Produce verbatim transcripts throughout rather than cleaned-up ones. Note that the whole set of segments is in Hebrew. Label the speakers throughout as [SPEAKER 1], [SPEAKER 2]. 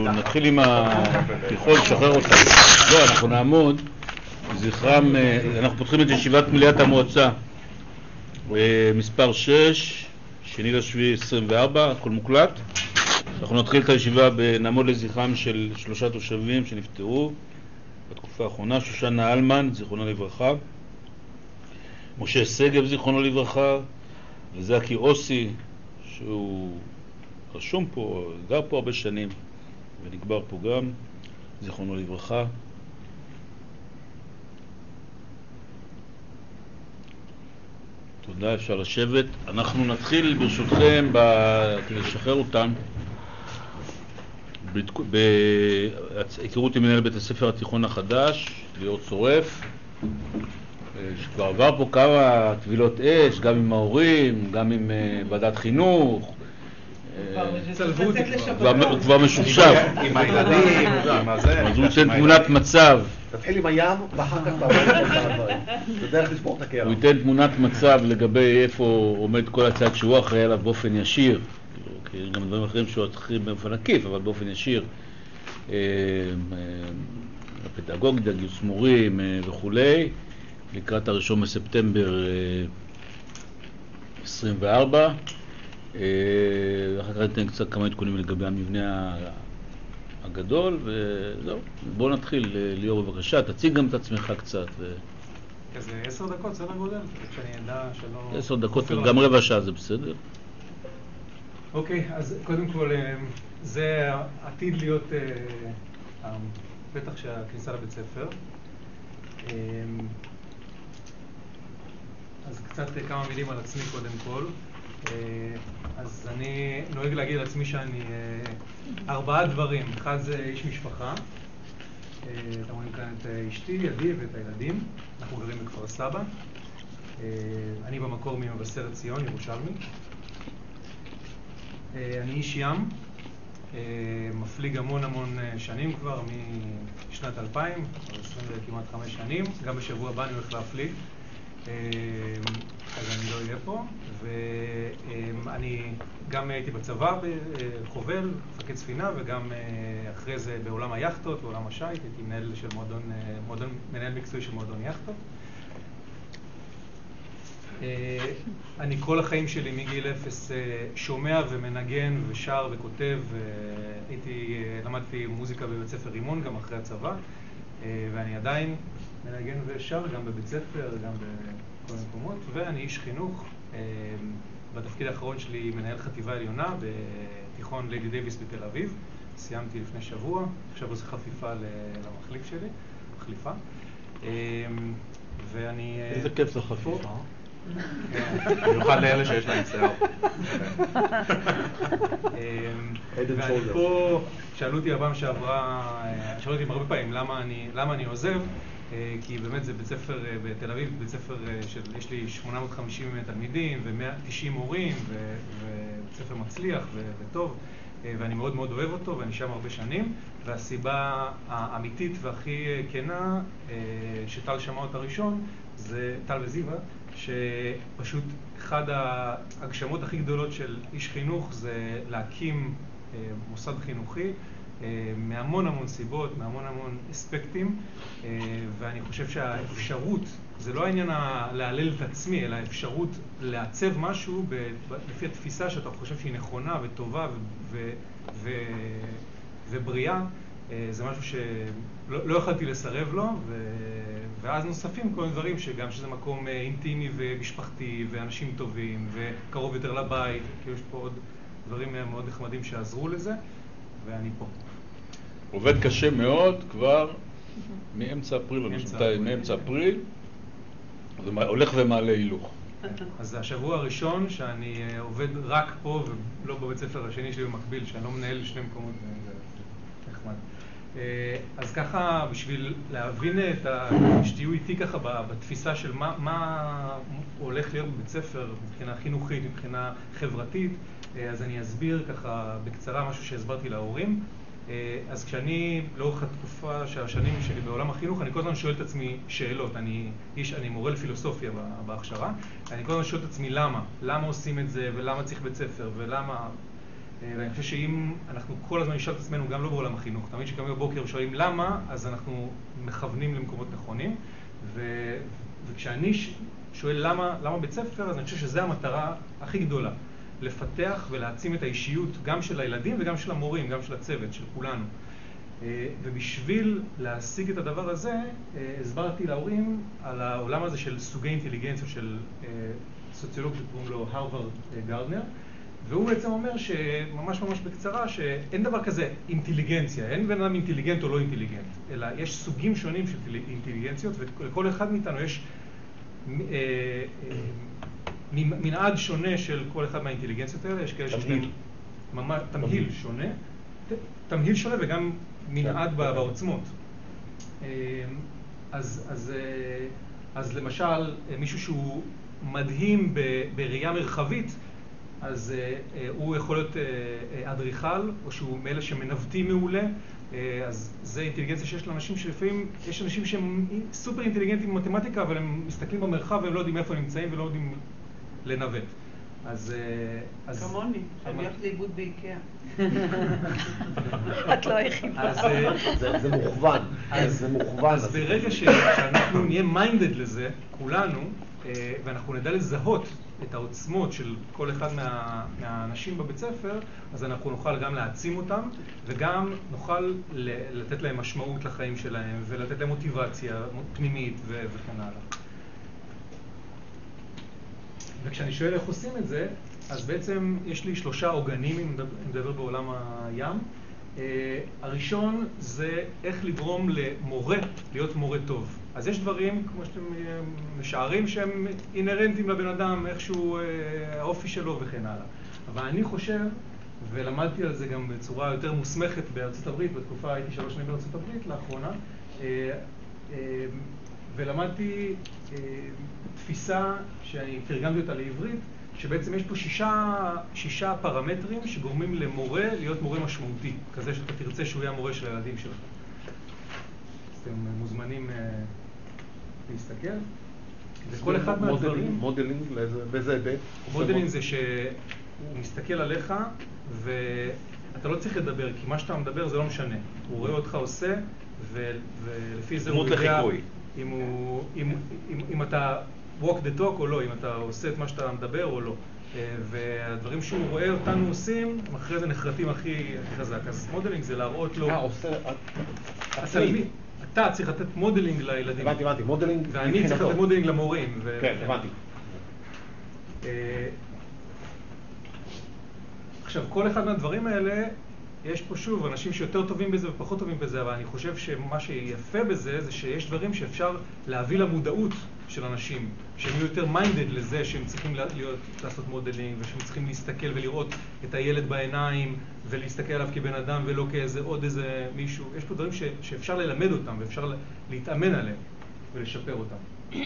[SPEAKER 1] נתחיל עם התיכון, שחרר אותם. לא, אנחנו נעמוד, זכרם, אנחנו פותחים את ישיבת מליאת המועצה, מספר שש, שני לשביעי עשרים וארבע, הכל מוקלט. אנחנו נתחיל את הישיבה ונעמוד לזכרם של שלושה תושבים שנפטרו בתקופה האחרונה, שושנה אלמן, זיכרונה לברכה, משה סגב, זיכרונו לברכה, וזקי אוסי, שהוא רשום פה, גר פה הרבה שנים ונקבר פה גם, זיכרונו לברכה. תודה, אפשר לשבת. אנחנו נתחיל ברשותכם כדי לשחרר אותם בהיכרות עם מנהל בית הספר התיכון החדש, ליאור צורף, שכבר עבר פה כמה טבילות אש, גם עם ההורים, גם עם ועדת חינוך. הוא כבר משופשף.
[SPEAKER 2] עם הילדים, עם הזה.
[SPEAKER 1] אז הוא ייתן תמונת מצב.
[SPEAKER 2] תתחיל עם הים ואחר כך תעבור. זה דרך לספור את הקרע.
[SPEAKER 1] הוא ייתן תמונת מצב לגבי איפה עומד כל הצד שהוא אחראי עליו באופן ישיר. כי יש גם דברים אחרים שהוא אחראי באופן עקיף, אבל באופן ישיר. הפדגוגיה, גיוס מורים וכולי. לקראת הראשון בספטמבר עשרים וארבע. ואחר כך ניתן קצת כמה עדכונים לגבי המבנה הגדול, וזהו. בואו נתחיל. ליאור, בבקשה, תציג גם את עצמך קצת.
[SPEAKER 3] כזה עשר דקות, סדר גודל? שאני ידע שלא...
[SPEAKER 1] עשר דקות, גם רבע שעה זה בסדר.
[SPEAKER 3] אוקיי, אז קודם כל, זה עתיד להיות בטח שהכניסה לבית ספר. אז קצת כמה מילים על עצמי קודם כל. אז אני נוהג להגיד על עצמי שאני ארבעה דברים. אחד זה איש משפחה. אתם רואים כאן את אשתי, ידי ואת הילדים. אנחנו גרים בכפר סבא. אני במקור ממבשרת ציון, ירושלמי. אני איש ים. מפליג המון המון שנים כבר, משנת אלפיים, עשרים כמעט חמש שנים. גם בשבוע הבא אני הולך להפליג. אז אני לא אהיה פה, ואני גם הייתי בצבא בחובל, מפקד ספינה, וגם אחרי זה בעולם היחטות, בעולם השייט, הייתי מנהל של מועדון, מועדון, מנהל מקצועי של מועדון יחטות. אני כל החיים שלי מגיל אפס שומע ומנגן ושר וכותב, הייתי, למדתי מוזיקה בבית ספר רימון גם אחרי הצבא, ואני עדיין מנגן ושר גם בבית ספר, גם בכל מקומות, ואני איש חינוך. בתפקיד האחרון שלי מנהל חטיבה עליונה בתיכון ליידי דייוויס בתל אביב. סיימתי לפני שבוע, עכשיו עושה חפיפה למחליף שלי, מחליפה. ואני...
[SPEAKER 1] איזה כיף זה חפיפה.
[SPEAKER 2] במיוחד לאלה שיש להם שיער.
[SPEAKER 3] ואני פה, שאלו אותי הפעם שעברה, שאלו אותי הרבה פעמים למה אני עוזב, כי באמת זה בית ספר בתל אביב, בית ספר שיש לי שמונה מאות וחמישים תלמידים ו-מאה ותשעים מורים, ובית ספר מצליח וטוב, ואני מאוד מאוד אוהב אותו, ואני שם הרבה שנים. והסיבה האמיתית והכי כנה שטל שמע אותה ראשון, זה טל וזיווה, שפשוט אחד ההגשמות הכי גדולות של איש חינוך זה להקים מוסד חינוכי, מהמון המון סיבות, מהמון המון אספקטים, ואני חושב שהאפשרות, זה לא העניין להעלל את עצמי, אלא האפשרות לעצב משהו לפי התפיסה שאתה חושב שהיא נכונה וטובה ו- ו- ובריאה, זה משהו שלא לא יכולתי לסרב לו, ו- ואז נוספים כל מיני דברים שגם שזה מקום אינטימי ומשפחתי ואנשים טובים וקרוב יותר לבית, כי יש פה עוד דברים מאוד נחמדים שעזרו לזה, ואני פה.
[SPEAKER 1] עובד קשה מאוד כבר מאמצע אפריל, מאמצע אפריל, זה הולך ומעלה הילוך.
[SPEAKER 3] אז זה השבוע הראשון שאני עובד רק פה ולא בבית ספר השני שלי במקביל, שאני לא מנהל שני מקומות, זה נחמד. אז ככה, בשביל להבין את ה... שתהיו איתי ככה בתפיסה של מה, מה הולך להיות בבית ספר מבחינה חינוכית, מבחינה חברתית, אז אני אסביר ככה בקצרה משהו שהסברתי להורים. אז כשאני, לאורך התקופה של השנים שלי בעולם החינוך, אני כל הזמן שואל את עצמי שאלות. אני, איש, אני מורה לפילוסופיה בהכשרה. אני כל הזמן שואל את עצמי למה. למה עושים את זה ולמה צריך בית ספר ולמה... ואני חושב שאם אנחנו כל הזמן נשאל את עצמנו, גם לא בעולם החינוך, תמיד שקמים בבוקר ושואלים למה, אז אנחנו מכוונים למקומות נכונים. ו... וכשאני שואל למה, למה בית ספר, אז אני חושב שזו המטרה הכי גדולה. לפתח ולהעצים את האישיות גם של הילדים וגם של המורים, גם של הצוות, של כולנו. ובשביל להשיג את הדבר הזה, הסברתי להורים על העולם הזה של סוגי אינטליגנציה של סוציולוג שקוראים לו הרווארד גרדנר, והוא בעצם אומר שממש ממש בקצרה שאין דבר כזה אינטליגנציה, אין בן אדם אינטליגנט או לא אינטליגנט, אלא יש סוגים שונים של אינטליגנציה, ולכל אחד מאיתנו יש מנעד שונה של כל אחד מהאינטליגנציות האלה. יש כאלה שיש להם ממש תמהיל שונה, תמהיל שונה וגם מנעד בעוצמות. אז, אז, אז למשל, מישהו שהוא מדהים בראייה מרחבית, אז הוא יכול להיות אדריכל, או שהוא מאלה שמנווטים מעולה. אז זה אינטליגנציה שיש לאנשים שלפעמים, יש אנשים שהם סופר אינטליגנטים במתמטיקה, אבל הם מסתכלים במרחב והם לא יודעים איפה הם נמצאים ולא יודעים לנווט. אז...
[SPEAKER 4] כמוני, שאני הולכת לאיבוד באיקאה. את לא היחידה.
[SPEAKER 2] זה מוכוון, זה מוכוון.
[SPEAKER 3] אז ברגע שאנחנו נהיה מיינדד לזה, כולנו, ואנחנו נדע לזהות את העוצמות של כל אחד מה, מהאנשים בבית ספר, אז אנחנו נוכל גם להעצים אותם, וגם נוכל לתת להם משמעות לחיים שלהם, ולתת להם מוטיבציה פנימית וכן הלאה. וכשאני שואל איך עושים את זה, אז בעצם יש לי שלושה עוגנים, אם מדבר בעולם הים. Uh, הראשון זה איך לגרום למורה להיות מורה טוב. אז יש דברים, כמו שאתם uh, משערים, שהם אינרנטיים לבן אדם, איכשהו uh, האופי שלו וכן הלאה. אבל אני חושב, ולמדתי על זה גם בצורה יותר מוסמכת בארצות הברית, בתקופה הייתי שלוש שנים בארצות הברית לאחרונה, uh, uh, ולמדתי uh, תפיסה שאני תרגמתי אותה לעברית, שבעצם יש פה שישה, שישה פרמטרים שגורמים למורה להיות מורה משמעותי, כזה שאתה תרצה שהוא יהיה המורה של הילדים שלך. אז אתם מוזמנים uh, להסתכל. וכל אחד מהדברים...
[SPEAKER 2] מודלינג, באיזה היבט?
[SPEAKER 3] מודלינג זה שהוא מסתכל עליך, ואתה לא צריך לדבר, כי מה שאתה מדבר זה לא משנה. הוא רואה אותך עושה, ו... ולפי זה הוא יודע אם, הוא... אם... אם... אם אתה... walk the talk או לא, אם אתה עושה את מה שאתה מדבר או לא. והדברים שהוא רואה אותנו עושים, הם אחרי זה נחרטים הכי, הכי חזק. אז מודלינג זה להראות לו...
[SPEAKER 2] אה, עושה...
[SPEAKER 3] התלמיד. אתה צריך לתת מודלינג לילדים.
[SPEAKER 2] הבנתי, הבנתי, מודלינג...
[SPEAKER 3] ואני צריך לתת מודלינג למורים.
[SPEAKER 2] כן, הבנתי.
[SPEAKER 3] עכשיו, כל אחד מהדברים האלה, יש פה שוב אנשים שיותר טובים בזה ופחות טובים בזה, אבל אני חושב שמה שיפה בזה זה שיש דברים שאפשר להביא למודעות של אנשים, שהם יהיו יותר מיינדד לזה שהם צריכים להיות, לעשות מודלינג, ושהם צריכים להסתכל ולראות את הילד בעיניים ולהסתכל עליו כבן אדם ולא כאיזה עוד איזה מישהו. יש פה דברים ש, שאפשר ללמד אותם ואפשר להתאמן עליהם ולשפר אותם.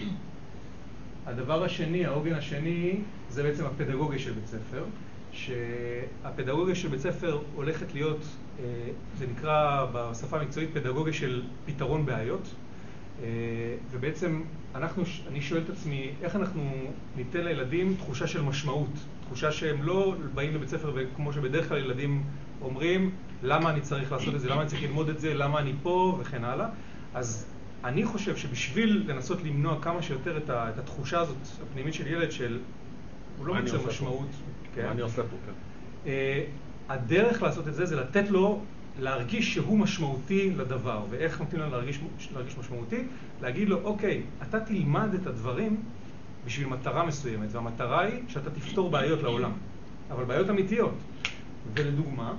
[SPEAKER 3] הדבר השני, העוגן השני, זה בעצם הפדגוגיה של בית ספר. שהפדגוגיה של בית ספר הולכת להיות, זה נקרא בשפה המקצועית פדגוגיה של פתרון בעיות, ובעצם אנחנו, אני שואל את עצמי איך אנחנו ניתן לילדים תחושה של משמעות, תחושה שהם לא באים לבית ספר וכמו שבדרך כלל ילדים אומרים למה אני צריך לעשות את זה, למה אני צריך ללמוד את זה, למה אני פה וכן הלאה. אז אני חושב שבשביל לנסות למנוע כמה שיותר את התחושה הזאת הפנימית של ילד של הוא לא מוצא משמעות.
[SPEAKER 2] מה אני עושה פה, כן.
[SPEAKER 3] הדרך לעשות את זה זה לתת לו להרגיש שהוא משמעותי לדבר. ואיך נותנים לו להרגיש, להרגיש משמעותי? להגיד לו, אוקיי, אתה תלמד את הדברים בשביל מטרה מסוימת, והמטרה היא שאתה תפתור בעיות לעולם. אבל בעיות אמיתיות. ולדוגמה,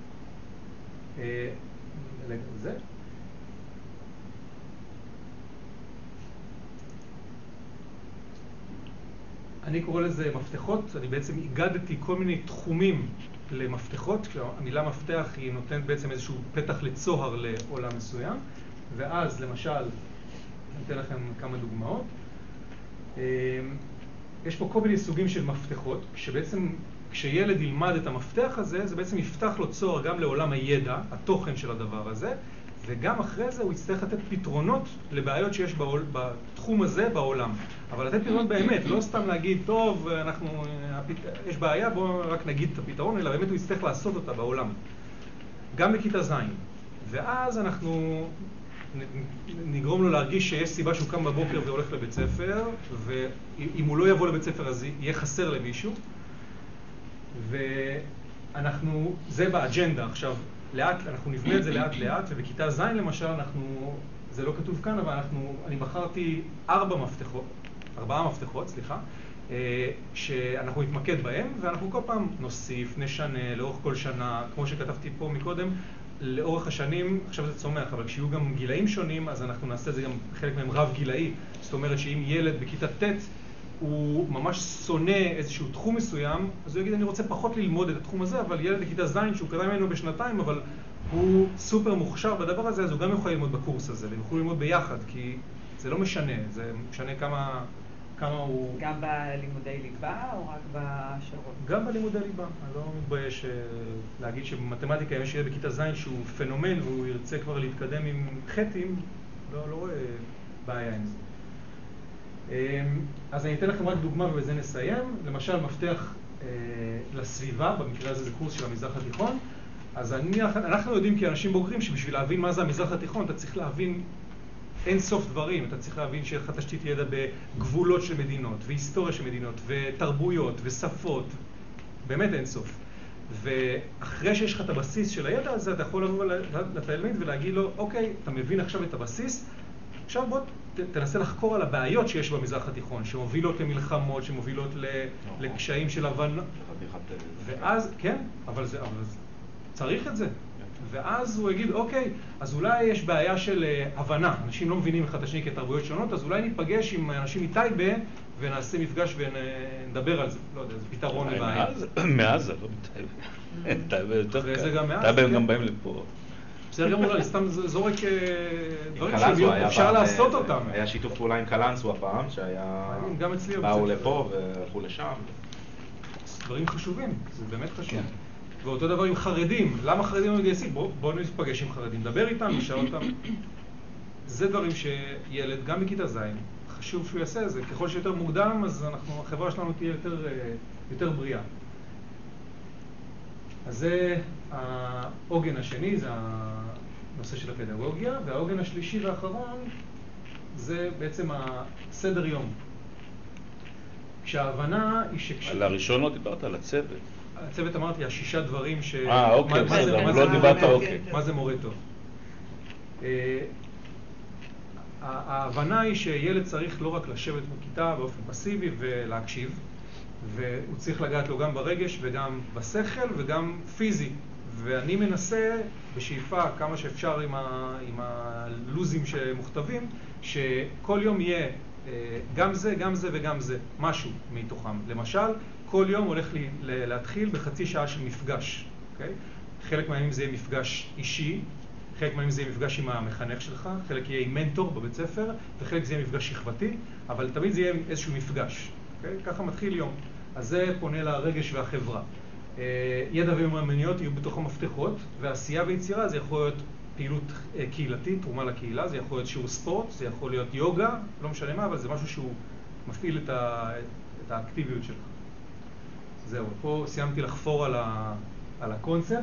[SPEAKER 3] זה, אני קורא לזה מפתחות, אני בעצם הגדתי כל מיני תחומים למפתחות, המילה מפתח היא נותנת בעצם איזשהו פתח לצוהר לעולם מסוים, ואז למשל, אני אתן לכם כמה דוגמאות, יש פה כל מיני סוגים של מפתחות, שבעצם כשילד ילמד את המפתח הזה, זה בעצם יפתח לו צוהר גם לעולם הידע, התוכן של הדבר הזה, וגם אחרי זה הוא יצטרך לתת פתרונות לבעיות שיש בעול, בתחום הזה בעולם. אבל לתת פתרונות באמת, לא סתם להגיד, טוב, אנחנו, יש בעיה, בואו רק נגיד את הפתרון, אלא באמת הוא יצטרך לעשות אותה בעולם. גם בכיתה ז'. ואז אנחנו נגרום לו להרגיש שיש סיבה שהוא קם בבוקר והולך לבית ספר, ואם הוא לא יבוא לבית ספר אז יהיה חסר למישהו. ואנחנו, זה באג'נדה. עכשיו, לאט, אנחנו נבנה את זה לאט לאט, ובכיתה ז' למשל, אנחנו, זה לא כתוב כאן, אבל אנחנו, אני בחרתי ארבע מפתחות, ארבעה מפתחות, סליחה, שאנחנו נתמקד בהם, ואנחנו כל פעם נוסיף, נשנה, לאורך כל שנה, כמו שכתבתי פה מקודם, לאורך השנים, עכשיו זה צומח, אבל כשיהיו גם גילאים שונים, אז אנחנו נעשה את זה גם חלק מהם רב גילאי. זאת אומרת שאם ילד בכיתה ט' הוא ממש שונא איזשהו תחום מסוים, אז הוא יגיד, אני רוצה פחות ללמוד את התחום הזה, אבל ילד בכיתה ז' שהוא קדם ממנו בשנתיים, אבל הוא סופר מוכשר בדבר הזה, אז הוא גם יכול ללמוד בקורס הזה, והם יכולים ללמוד ביחד, כי זה לא משנה, זה משנה כמה, כמה הוא...
[SPEAKER 4] גם בלימודי ליבה או רק בשירות?
[SPEAKER 3] גם בלימודי ליבה. אני לא מתבייש להגיד שבמתמטיקה יש ילד בכיתה ז' שהוא פנומן, והוא ירצה כבר להתקדם עם חטים, לא, לא רואה בעיה עם זה. אז אני אתן לכם רק דוגמה ובזה נסיים. למשל, מפתח אה, לסביבה, במקרה הזה זה קורס של המזרח התיכון. אז אני, אנחנו יודעים כאנשים בוגרים שבשביל להבין מה זה המזרח התיכון, אתה צריך להבין אין סוף דברים. אתה צריך להבין שיהיה לך תשתית ידע בגבולות של מדינות, והיסטוריה של מדינות, ותרבויות, ושפות. באמת אין סוף. ואחרי שיש לך את הבסיס של הידע הזה, אתה יכול לבוא לתלמיד ולהגיד לו, אוקיי, אתה מבין עכשיו את הבסיס, עכשיו בוא תנסה לחקור על הבעיות שיש במזרח התיכון, שמובילות למלחמות, שמובילות לקשיים של הבנה. ואז, כן, אבל זה, אבל צריך את זה. ואז הוא יגיד, אוקיי, אז אולי יש בעיה של הבנה. אנשים לא מבינים אחד את השני כתרבויות שונות, אז אולי ניפגש עם אנשים מטייבה ונעשה מפגש ונדבר על זה. לא יודע, זה פתרון לבעיה.
[SPEAKER 1] מעזה, לא מטייבה. טייבה יותר קל. טייבה הם גם באים לפה.
[SPEAKER 3] בסדר גם אולי, סתם זורק דברים שאפשר לעשות אותם.
[SPEAKER 5] היה שיתוף פעולה עם קלנסו הפעם, שהיה... באו לפה והלכו לשם.
[SPEAKER 3] דברים חשובים, זה באמת חשוב. ואותו דבר עם חרדים. למה חרדים לא מתגייסים? בואו נפגש עם חרדים, נדבר איתם, נשאל אותם. זה דברים שילד, גם בכיתה ז', חשוב שהוא יעשה את זה. ככל שיותר מוקדם, אז החברה שלנו תהיה יותר בריאה. אז זה העוגן השני, זה הנושא של הפדגוגיה, והעוגן השלישי והאחרון זה בעצם הסדר יום. כשההבנה היא שכש...
[SPEAKER 1] על הראשון לא דיברת, על הצוות.
[SPEAKER 3] הצוות אמרתי, השישה דברים ש...
[SPEAKER 1] אה, אוקיי, בסדר, לא דיברת, אוקיי.
[SPEAKER 3] מה זה מורה טוב? ההבנה היא שילד צריך לא רק לשבת בכיתה באופן פסיבי ולהקשיב, והוא צריך לגעת לו גם ברגש וגם בשכל וגם פיזי. ואני מנסה בשאיפה כמה שאפשר עם, ה, עם הלוזים שמוכתבים, שכל יום יהיה גם זה, גם זה וגם זה, משהו מתוכם. למשל, כל יום הולך לי להתחיל בחצי שעה של מפגש. Okay? חלק מהימים זה יהיה מפגש אישי, חלק מהימים זה יהיה מפגש עם המחנך שלך, חלק יהיה עם מנטור בבית ספר, וחלק זה יהיה מפגש שכבתי, אבל תמיד זה יהיה איזשהו מפגש. Okay? ככה מתחיל יום. אז זה פונה לרגש והחברה. ידע ומיומנויות יהיו בתוך המפתחות, ועשייה ויצירה זה יכול להיות פעילות קהילתית, תרומה לקהילה, זה יכול להיות שיעור ספורט, זה יכול להיות יוגה, לא משנה מה, אבל זה משהו שהוא מפעיל את, ה, את האקטיביות שלך. זהו, פה סיימתי לחפור על, ה, על הקונספט,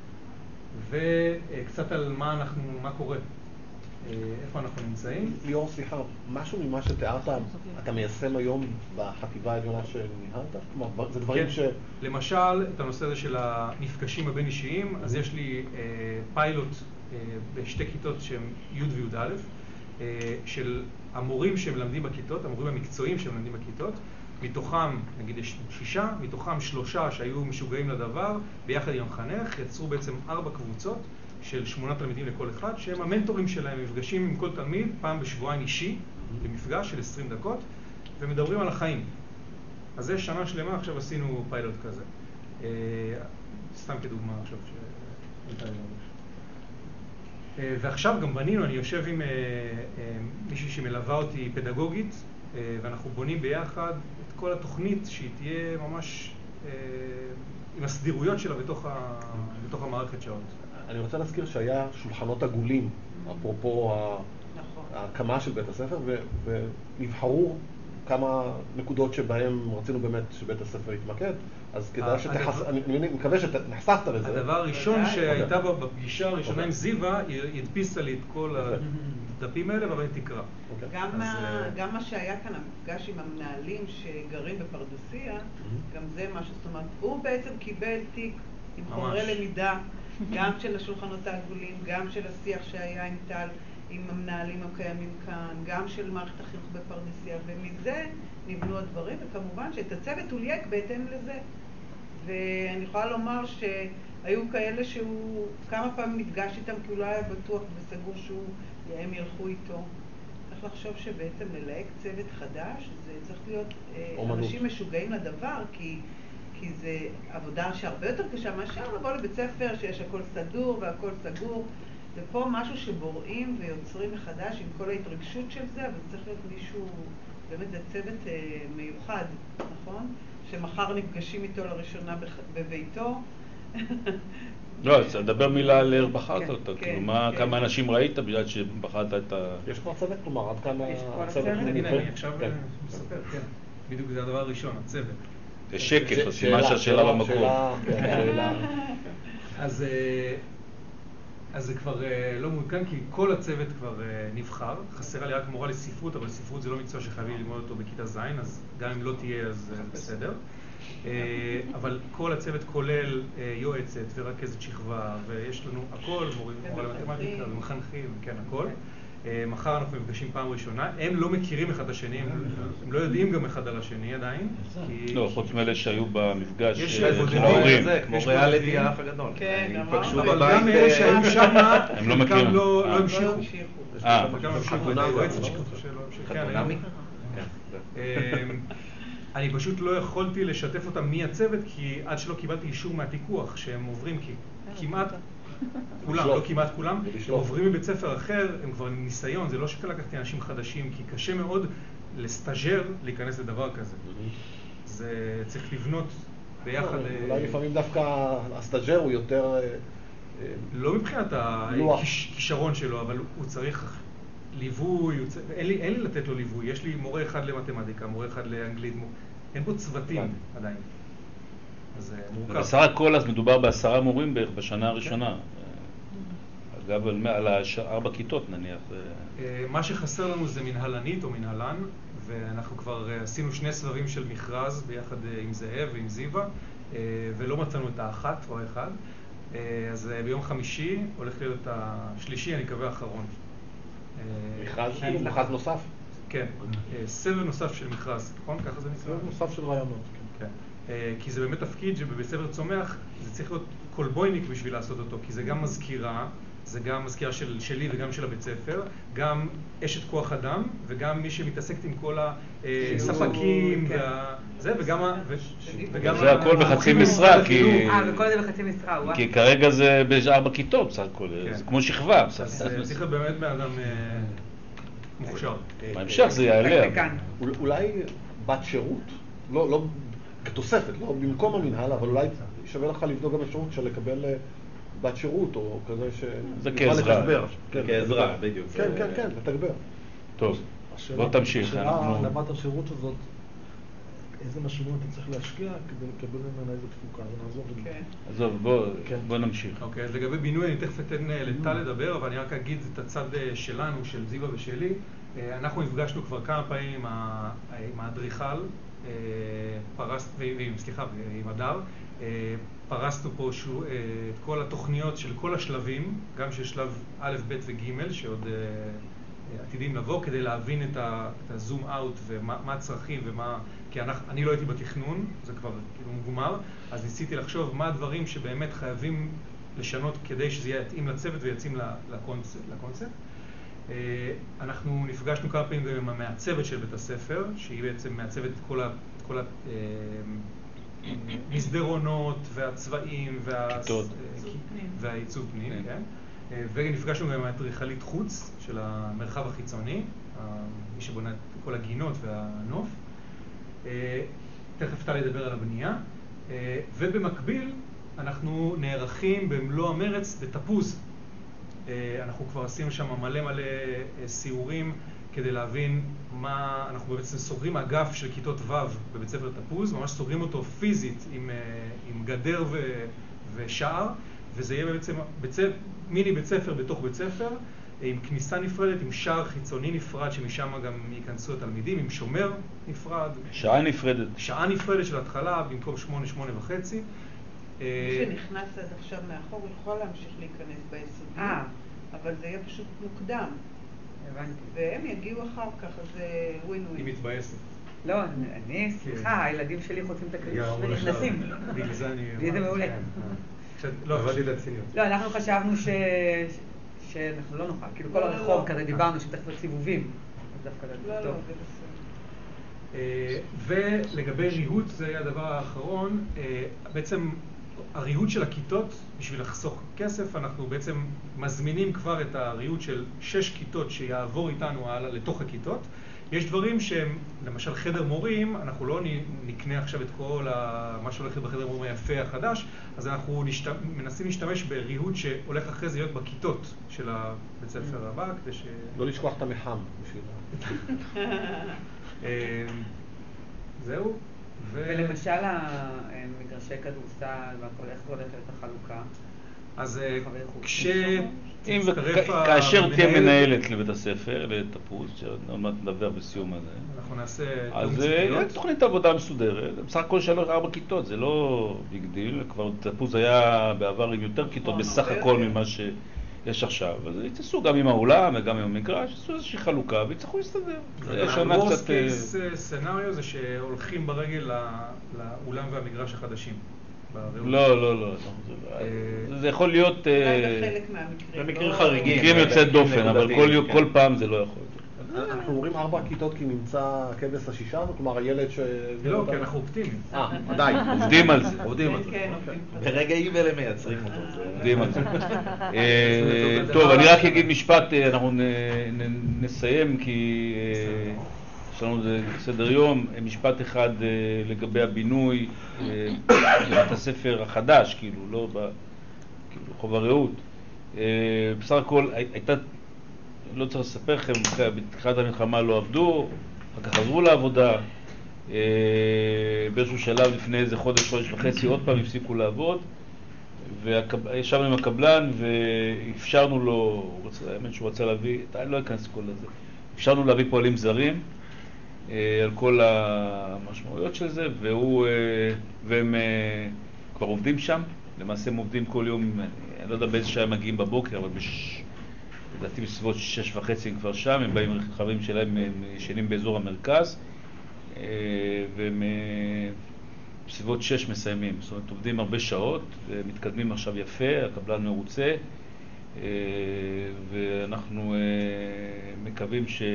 [SPEAKER 3] וקצת על מה אנחנו, מה קורה, איפה אנחנו נמצאים.
[SPEAKER 2] ליאור, סליחה, משהו ממה שתיארת, אתה מיישם היום בחטיבה העליונה שניהלת? כלומר, זה דברים
[SPEAKER 3] כן.
[SPEAKER 2] ש...
[SPEAKER 3] למשל, את הנושא הזה של המפגשים הבין אישיים, אז יש לי אה, פיילוט אה, בשתי כיתות שהן י' וי' א', אה, של המורים שמלמדים בכיתות, המורים המקצועיים שמלמדים בכיתות, מתוכם, נגיד יש שישה, מתוכם שלושה שהיו משוגעים לדבר, ביחד עם המחנך, יצרו בעצם ארבע קבוצות של שמונה תלמידים לכל אחד, שהם המנטורים שלהם, מפגשים עם כל תלמיד, פעם בשבועיים אישי, במפגש של עשרים דקות, ומדברים על החיים. אז זה שנה שלמה, עכשיו עשינו פיילוט כזה. אה, סתם כדוגמה עכשיו ש... אה, ועכשיו גם בנינו, אני יושב עם אה, אה, מישהי שמלווה אותי פדגוגית, אה, ואנחנו בונים ביחד את כל התוכנית שהיא תהיה ממש אה, עם הסדירויות שלה בתוך, ה... בתוך המערכת שעות.
[SPEAKER 2] אני רוצה להזכיר שהיה שולחנות עגולים, אפרופו ההקמה של בית הספר, ונבחרו כמה נקודות שבהם רצינו באמת שבית הספר יתמקד, אז כדאי שתחס... אני מקווה שנחשפת לזה.
[SPEAKER 3] הדבר הראשון שהייתה בפגישה הראשונה עם זיווה, היא הדפיסה לי את כל הדפים האלה, אבל היא תקרא.
[SPEAKER 4] גם מה שהיה כאן, המפגש עם המנהלים שגרים בפרדסיה, גם זה משהו, זאת אומרת, הוא בעצם קיבל תיק עם חומרי למידה, גם של השולחנות העגולים, גם של השיח שהיה עם טל, עם המנהלים הקיימים כאן, גם של מערכת החינוך בפרדסיה, ומזה נבנו הדברים, וכמובן שאת הצוות הוא ליהק בהתאם לזה. ואני יכולה לומר שהיו כאלה שהוא כמה פעמים נפגש איתם, כי הוא לא היה בטוח וסגור שהם ילכו איתו. צריך לחשוב שבעצם ללהק צוות חדש, זה צריך להיות אומנות. אנשים משוגעים לדבר, כי, כי זה עבודה שהרבה יותר קשה מאשר לבוא לבית ספר שיש הכל סדור והכל סגור. ופה משהו שבוראים ויוצרים מחדש עם כל ההתרגשות של זה, אבל צריך להיות מישהו, באמת זה צוות אה, מיוחד, נכון? שמחר נפגשים איתו לראשונה בביתו.
[SPEAKER 1] לא, אז לדבר מילה על איך בחרת אותה, כאילו כמה אנשים ראית בגלל שבחרת את ה...
[SPEAKER 2] יש כבר צוות, כלומר, עד כמה הצוות...
[SPEAKER 3] הנה, אני עכשיו מספר, כן. בדיוק זה הדבר הראשון, הצוות.
[SPEAKER 1] זה שקט, סימן שהשאלה במקום.
[SPEAKER 3] אז... אז זה כבר לא מעודכן, כי כל הצוות כבר נבחר. חסרה לי רק מורה לספרות, אבל ספרות זה לא מקצוע שחייבים ללמוד אותו בכיתה ז', אז גם אם לא תהיה, אז זה בסדר. אבל כל הצוות כולל יועצת ורכזת שכבה, ויש לנו הכל, מורים, מורה למתמטיקה ומחנכים, כן, הכל. מחר אנחנו מפגשים פעם ראשונה. הם לא מכירים אחד השני, הם לא יודעים גם אחד על השני עדיין.
[SPEAKER 1] לא, חוץ מאלה שהיו במפגש של
[SPEAKER 5] ההורים. כמו ריאליטי האח הגדול.
[SPEAKER 4] כן,
[SPEAKER 3] אבל גם אלה שהיו שם,
[SPEAKER 1] הם לא מכירים.
[SPEAKER 3] לא המשיכו.
[SPEAKER 1] אה,
[SPEAKER 5] חתונמי?
[SPEAKER 3] אני פשוט לא יכולתי לשתף אותם מי הצוות, כי עד שלא קיבלתי אישור מהפיקוח שהם עוברים, כי כמעט כולם, לא כמעט כולם, הם עוברים מבית ספר אחר, הם כבר עם ניסיון, זה לא שלקחתי אנשים חדשים, כי קשה מאוד לסטאז'ר להיכנס לדבר כזה. זה צריך לבנות ביחד...
[SPEAKER 2] אולי לפעמים דווקא הסטאז'ר הוא יותר...
[SPEAKER 3] לא מבחינת הכישרון שלו, אבל הוא צריך ליווי, אין לי לתת לו ליווי, יש לי מורה אחד למתמטיקה, מורה אחד לאנגלית, אין פה צוותים עדיין.
[SPEAKER 1] בסך הכל אז מדובר בעשרה מורים בערך בשנה הראשונה. אגב, על ארבע כיתות נניח.
[SPEAKER 3] מה שחסר לנו זה מנהלנית או מנהלן, ואנחנו כבר עשינו שני סבבים של מכרז ביחד עם זאב ועם זיווה, ולא מצאנו את האחת או האחד. אז ביום חמישי הולך להיות השלישי, אני מקווה האחרון.
[SPEAKER 2] מכרז? מכרז נוסף?
[SPEAKER 3] כן, סבב נוסף של מכרז, נכון? ככה זה נקרא?
[SPEAKER 2] סבב נוסף של רעיונות.
[SPEAKER 3] כן. כי זה באמת תפקיד שבבית ספר צומח, זה צריך להיות קולבויניק בשביל לעשות אותו, כי זה גם מזכירה, זה גם מזכירה של, שלי וגם של הבית ספר, גם אשת כוח אדם, וגם מי שמתעסקת עם כל הספקים, זה, וגם...
[SPEAKER 1] זה הכל בחצי משרה, כי...
[SPEAKER 4] אה, וכל זה בחצי משרה, וואו.
[SPEAKER 1] כי כרגע זה בארבע כיתות, בסך הכל, זה כמו שכבה.
[SPEAKER 3] אז צריך להיות באמת באדם מוכשר.
[SPEAKER 1] בהמשך זה יעלה.
[SPEAKER 2] אולי בת שירות, לא... כתוספת, לא במקום המנהל, אבל אולי שווה לך לבדוק גם אפשרות של לקבל בת שירות או כזה ש...
[SPEAKER 1] זה כעזרה.
[SPEAKER 5] כעזרה, בדיוק.
[SPEAKER 2] כן, כן, כן, לתגבר.
[SPEAKER 1] טוב, בוא תמשיך.
[SPEAKER 6] השאלה, לבת השירות הזאת, איזה משאבים אתה צריך להשקיע כדי לקבל ממנה איזה תפוקה? נעזוב את זה.
[SPEAKER 1] עזוב, בוא נמשיך.
[SPEAKER 3] אוקיי, אז לגבי בינוי אני תכף אתן לטל לדבר, אבל אני רק אגיד את הצד שלנו, של זיווה ושלי. אנחנו נפגשנו כבר כמה פעמים עם האדריכל, פרסת, סליחה, עם הדר, פרסנו פה את כל התוכניות של כל השלבים, גם של שלב א', ב' וג' שעוד עתידים לבוא, כדי להבין את הזום אאוט ומה הצרכים ומה, כי אני לא הייתי בתכנון, זה כבר כאילו מגומר, אז ניסיתי לחשוב מה הדברים שבאמת חייבים לשנות כדי שזה יתאים לצוות ויתאים לקונספט. אנחנו נפגשנו כמה פעמים גם עם המעצבת של בית הספר, שהיא בעצם מעצבת את כל, את כל המסדרונות והצבעים והעיצוב פנים, כן? ונפגשנו גם עם האדריכלית חוץ של המרחב החיצוני, מי שבונה את כל הגינות והנוף. תכף טל לדבר על הבנייה, ובמקביל אנחנו נערכים במלוא המרץ בתפוז. אנחנו כבר עשינו שם מלא מלא סיורים כדי להבין מה, אנחנו בעצם סוגרים אגף של כיתות ו' בבית ספר תפוז, ממש סוגרים אותו פיזית עם, עם גדר ו, ושער, וזה יהיה בעצם בית, מיני בית ספר בתוך בית ספר, עם כניסה נפרדת, עם שער חיצוני נפרד, שמשם גם ייכנסו התלמידים, עם שומר נפרד.
[SPEAKER 1] שעה נפרדת.
[SPEAKER 3] שעה נפרדת של התחלה, במקום שמונה, שמונה וחצי.
[SPEAKER 4] מי שנכנס עד עכשיו מאחור יכול להמשיך להיכנס ביסודי, אבל זה יהיה פשוט מוקדם. והם יגיעו אחר כך, אז זה ווין ווין.
[SPEAKER 3] היא מתבאסת.
[SPEAKER 7] לא, אני, סליחה, הילדים שלי חוצים את הכביש ונכנסים.
[SPEAKER 3] בגלל זה אני...
[SPEAKER 7] לי זה מעולה.
[SPEAKER 3] לא, הבנתי את הציניות.
[SPEAKER 7] לא, אנחנו חשבנו ש... שאנחנו לא נוכל, כאילו כל הרחוב כזה דיברנו שתכף סיבובים.
[SPEAKER 4] לא, לא, זה בסדר.
[SPEAKER 3] ולגבי ריהוט, זה היה הדבר האחרון, בעצם הריהוט של הכיתות, בשביל לחסוך כסף, אנחנו בעצם מזמינים כבר את הריהוט של שש כיתות שיעבור איתנו הלאה לתוך הכיתות. יש דברים שהם, למשל חדר מורים, אנחנו לא נקנה עכשיו את כל מה שהולך בחדר מורים היפה החדש, אז אנחנו נשת... מנסים להשתמש בריהוט שהולך אחרי זה להיות בכיתות של הבית ספר הבא, כדי ש...
[SPEAKER 2] לא לשכוח את המחם בשביל...
[SPEAKER 3] זהו.
[SPEAKER 7] ולמשל המגרשי כדורסל והכל, איך זה הולך להיות החלוקה?
[SPEAKER 3] אז
[SPEAKER 1] כאשר תהיה מנהלת לבית הספר, לתפוז, שעוד מעט נדבר בסיום הזה,
[SPEAKER 3] אנחנו נעשה...
[SPEAKER 1] אז יש תוכנית עבודה מסודרת, בסך הכל שלוש ארבע כיתות, זה לא ביג דיל, כבר תפוז היה בעבר עם יותר כיתות בסך הכל ממה שיש עכשיו, אז יצאו גם עם האולם וגם עם המגרש, יצאו איזושהי חלוקה ויצטרכו להסתדר.
[SPEAKER 3] ה-worst case scenario זה שהולכים ברגל לאולם והמגרש החדשים.
[SPEAKER 1] לא, לא, לא, זה יכול להיות
[SPEAKER 5] במקרים חריגים,
[SPEAKER 1] מקרים יוצאת דופן, אבל כל פעם זה לא יכול.
[SPEAKER 2] אנחנו אומרים ארבע כיתות כי נמצא כבש השישה, כלומר הילד ש...
[SPEAKER 3] לא, כי אנחנו אופטימיים.
[SPEAKER 2] אה, עדיין.
[SPEAKER 1] עובדים על זה.
[SPEAKER 2] עובדים על זה.
[SPEAKER 5] ברגעים אלה מייצרים אותו.
[SPEAKER 1] עובדים על זה. טוב, אני רק אגיד משפט, אנחנו נסיים כי יש לנו סדר יום, משפט אחד לגבי הבינוי בבית הספר החדש, כאילו, לא בחוב הרעות. בסך הכל הייתה, לא צריך לספר לכם, בתחילת המלחמה לא עבדו, אחר כך חזרו לעבודה, באיזשהו שלב לפני איזה חודש, חודש וחצי, עוד פעם הפסיקו לעבוד, וישבנו עם הקבלן ואפשרנו לו, האמת שהוא רצה להביא, אני לא אכנס כל הזה, אפשרנו להביא פועלים זרים, על כל המשמעויות של זה, והוא, והם כבר עובדים שם, למעשה הם עובדים כל יום, אני לא יודע באיזה שעה הם מגיעים בבוקר, אבל בש... לדעתי בסביבות שש וחצי הם כבר שם, הם באים רכבים שלהם, הם ישנים באזור המרכז, והם בסביבות שש מסיימים, זאת אומרת עובדים הרבה שעות, ומתקדמים עכשיו יפה, הקבלן מרוצה, ואנחנו מקווים ש...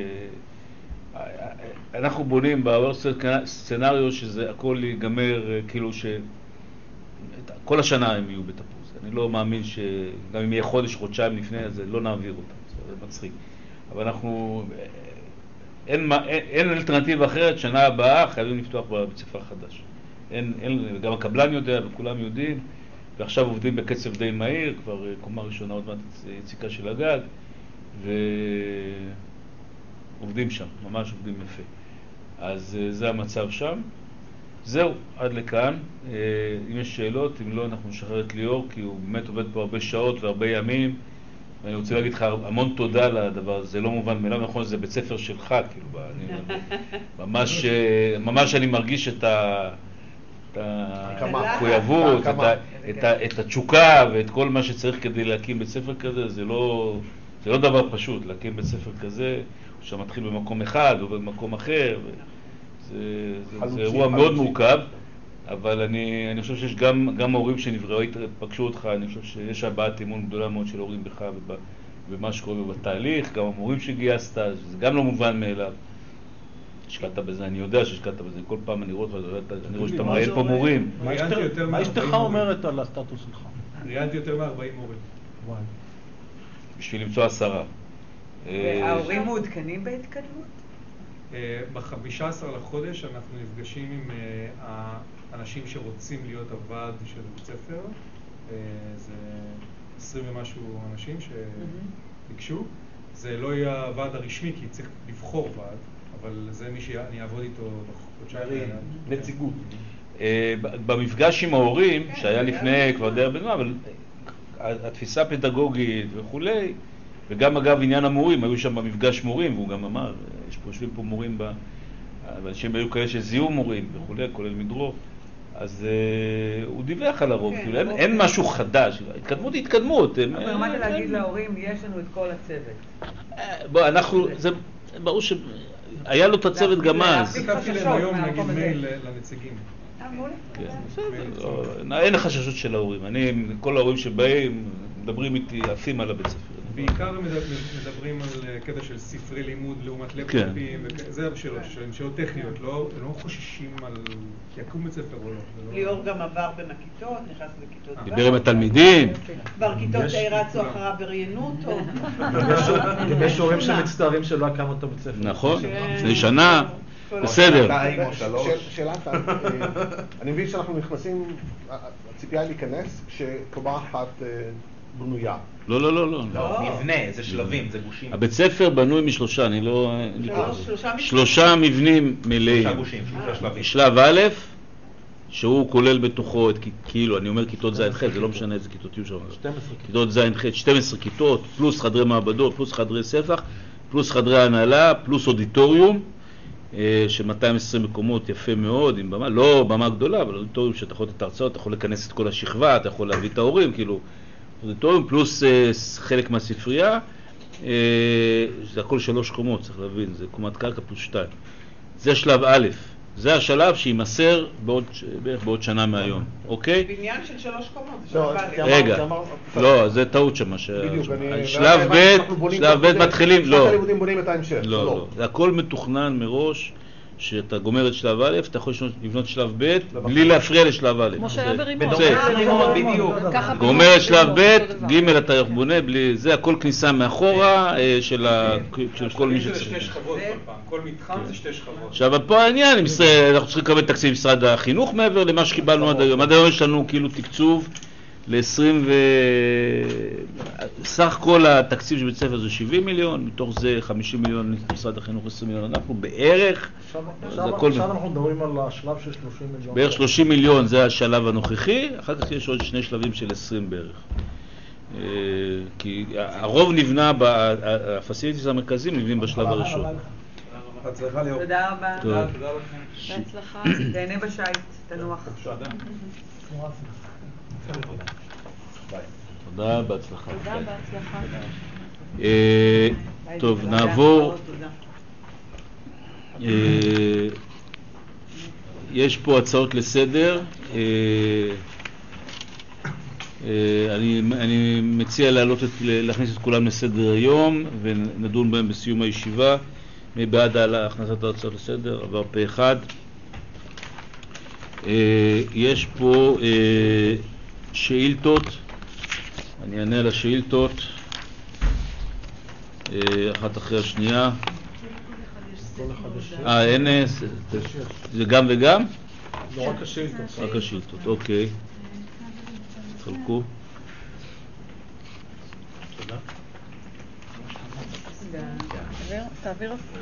[SPEAKER 1] אנחנו בונים בסצנריו שזה הכל ייגמר, כאילו ש... כל השנה הם יהיו בתפוז. אני לא מאמין שגם אם יהיה חודש, חודשיים לפני, אז לא נעביר אותם. זה מצחיק. אבל אנחנו... אין, אין, אין אלטרנטיבה אחרת, שנה הבאה חייבים לפתוח בבית ספר חדש. אין, אין, גם הקבלן יודע וכולם יודעים, ועכשיו עובדים בקצב די מהיר, כבר קומה ראשונה עוד מעט יציקה של הגג, ו... עובדים שם, ממש עובדים יפה. אז זה המצב שם. זהו, עד לכאן. אם יש שאלות, אם לא, אנחנו נשחרר את ליאור, כי הוא באמת עובד פה הרבה שעות והרבה ימים, ואני רוצה להגיד לך המון תודה לדבר הזה. זה לא מובן מאליו, נכון, זה בית ספר שלך, כאילו, אני, ממש, ממש אני מרגיש את ה... את המחויבות, את התשוקה ואת כל מה שצריך כדי להקים בית ספר כזה. זה לא, זה לא דבר פשוט, להקים בית ספר כזה, שמתחיל במקום אחד או במקום אחר. זה, זה, זה אירוע מאוד מורכב, אבל אני, אני חושב שיש גם, גם הורים שנבראו, פגשו אותך, אני חושב שיש הבעת אמון גדולה מאוד של הורים בך ובמה שקורה בתהליך, גם המורים שגייסת, זה גם לא מובן מאליו. השקעת בזה, אני יודע שהשקעת בזה, כל פעם אני רואה, אני רואה שאתה מראיין פה מורים.
[SPEAKER 6] מה אשתך אומרת על הסטטוס שלך?
[SPEAKER 3] ראיינתי יותר מ-ארבעים מורים.
[SPEAKER 6] וואי.
[SPEAKER 1] בשביל למצוא עשרה.
[SPEAKER 7] וההורים מעודכנים בהתקדמות?
[SPEAKER 3] ב-חמישה עשר לחודש אנחנו נפגשים עם אנשים שרוצים להיות הוועד של בית ספר, זה עשרים ומשהו אנשים שביקשו. זה לא יהיה הוועד הרשמי, כי צריך לבחור ועד, אבל זה מי שאני אעבוד איתו בחודשיים.
[SPEAKER 2] נציגות.
[SPEAKER 1] במפגש עם ההורים, שהיה לפני כבר די הרבה זמן, אבל התפיסה הפדגוגית וכולי, וגם אגב עניין המורים, היו שם במפגש מורים, והוא גם אמר, יש פה, יושבים פה מורים, ואנשים היו כאלה שזיהו מורים וכולי, כולל מדרור, אז uh, הוא דיווח על הרוב, כאילו, אין, אין משהו חדש, התקדמות היא התקדמות.
[SPEAKER 7] אבל רמת להגיד להורים, יש לנו את כל הצוות.
[SPEAKER 1] בוא, אנחנו, זה ברור שהיה לו את הצוות גם אז.
[SPEAKER 3] כתבתי להם היום, נגיד, מייל לנציגים.
[SPEAKER 1] אין חששות של ההורים, אני, כל ההורים שבאים, מדברים איתי, עפים על הבית ספר.
[SPEAKER 3] בעיקר מדברים על קטע של ספרי לימוד לעומת לפטופים, זה שאלות טכניות, לא חוששים על יקום בית ספר או לא.
[SPEAKER 4] ליאור גם עבר בין הכיתות, נכנס לכיתות ו'.
[SPEAKER 1] דיבר עם התלמידים.
[SPEAKER 4] כבר כיתות רצו אחריו וראיינו אותו.
[SPEAKER 6] יש הורים שמצטערים שלא הקמנו את הבית ספר.
[SPEAKER 1] נכון, לפני שנה. בסדר.
[SPEAKER 2] שאלה אחת, אני מבין שאנחנו נכנסים, הציפייה להיכנס כשקומה אחת בנויה.
[SPEAKER 1] לא, לא, לא, לא.
[SPEAKER 5] מבנה, זה שלבים, זה גושים.
[SPEAKER 1] הבית ספר בנוי משלושה, אני לא... שלושה מבנים מלאים.
[SPEAKER 5] שלושה גושים, שלושה שלבים.
[SPEAKER 1] שלב א', שהוא כולל בתוכו את, כאילו, אני אומר כיתות ז' ח', זה לא משנה איזה כיתות יהיו שם. כיתות ז' ח', שתים עשרה כיתות, פלוס חדרי מעבדות, פלוס חדרי ספח, פלוס חדרי הנהלה, פלוס אודיטוריום. של מאתיים ועשרים מקומות, יפה מאוד, עם במה, לא במה גדולה, אבל אודיטוריום שאתה יכול לתת הרצאות, אתה יכול לכנס את כל השכבה, אתה יכול להביא את ההורים, כאילו, אודיטוריום פלוס חלק מהספרייה, זה הכל שלוש קומות, צריך להבין, זה קומת קרקע פלוס שתיים. זה שלב א', זה השלב שימסר בעוד, בערך בעוד שנה מהיום, אוקיי?
[SPEAKER 4] בניין של שלוש קומות, זה שלב א'.
[SPEAKER 1] רגע, לא, זה טעות שם. שלב ב', שלב ב' מתחילים, לא.
[SPEAKER 2] הלימודים בונים את ההמשך.
[SPEAKER 1] לא, לא. זה הכל מתוכנן מראש, שאתה גומר את שלב א', אתה יכול לבנות שלב ב', בלי להפריע לשלב א'.
[SPEAKER 7] כמו שהיה ברימון.
[SPEAKER 5] בדיוק.
[SPEAKER 1] גומר את שלב ב', ג' אתה בונה, בלי, זה הכל כניסה מאחורה של כל מי שצריך.
[SPEAKER 3] שתי שכבות כל פעם, כל מתחם זה שתי שכבות.
[SPEAKER 1] עכשיו, פה העניין, אנחנו צריכים לקבל תקציב משרד החינוך מעבר למה שקיבלנו עד היום. עד היום יש לנו כאילו תקצוב ל-עשרים ו... סך כל התקציב של בית ספר זה שבעים מיליון, מתוך זה חמישים מיליון משרד החינוך, עשרים מיליון, אנחנו בערך...
[SPEAKER 6] עכשיו אנחנו מדברים על השלב של שלושים מיליון.
[SPEAKER 1] בערך שלושים מיליון זה השלב הנוכחי, אחר כך יש עוד שני שלבים של עשרים בערך. כי הרוב נבנה, הפסיליטיז המרכזיים נבנים בשלב הראשון.
[SPEAKER 2] הצלחה ליאור.
[SPEAKER 7] תודה רבה.
[SPEAKER 1] תודה.
[SPEAKER 7] בהצלחה. תהנה בשייט, תנוח.
[SPEAKER 1] תודה, בהצלחה.
[SPEAKER 7] תודה, בהצלחה.
[SPEAKER 1] טוב, נעבור. יש פה הצעות לסדר. אני מציע להכניס את כולם לסדר היום ונדון בהם בסיום הישיבה. מי בעד על הכנסת ההצעות לסדר? עבר פה אחד. יש פה שאילתות, אני אענה על השאילתות אחת אחרי השנייה. אה, אין, זה גם וגם?
[SPEAKER 6] לא, רק השאילתות.
[SPEAKER 1] רק השאילתות, אוקיי. תחלקו.
[SPEAKER 6] תודה.
[SPEAKER 7] תעביר אותי.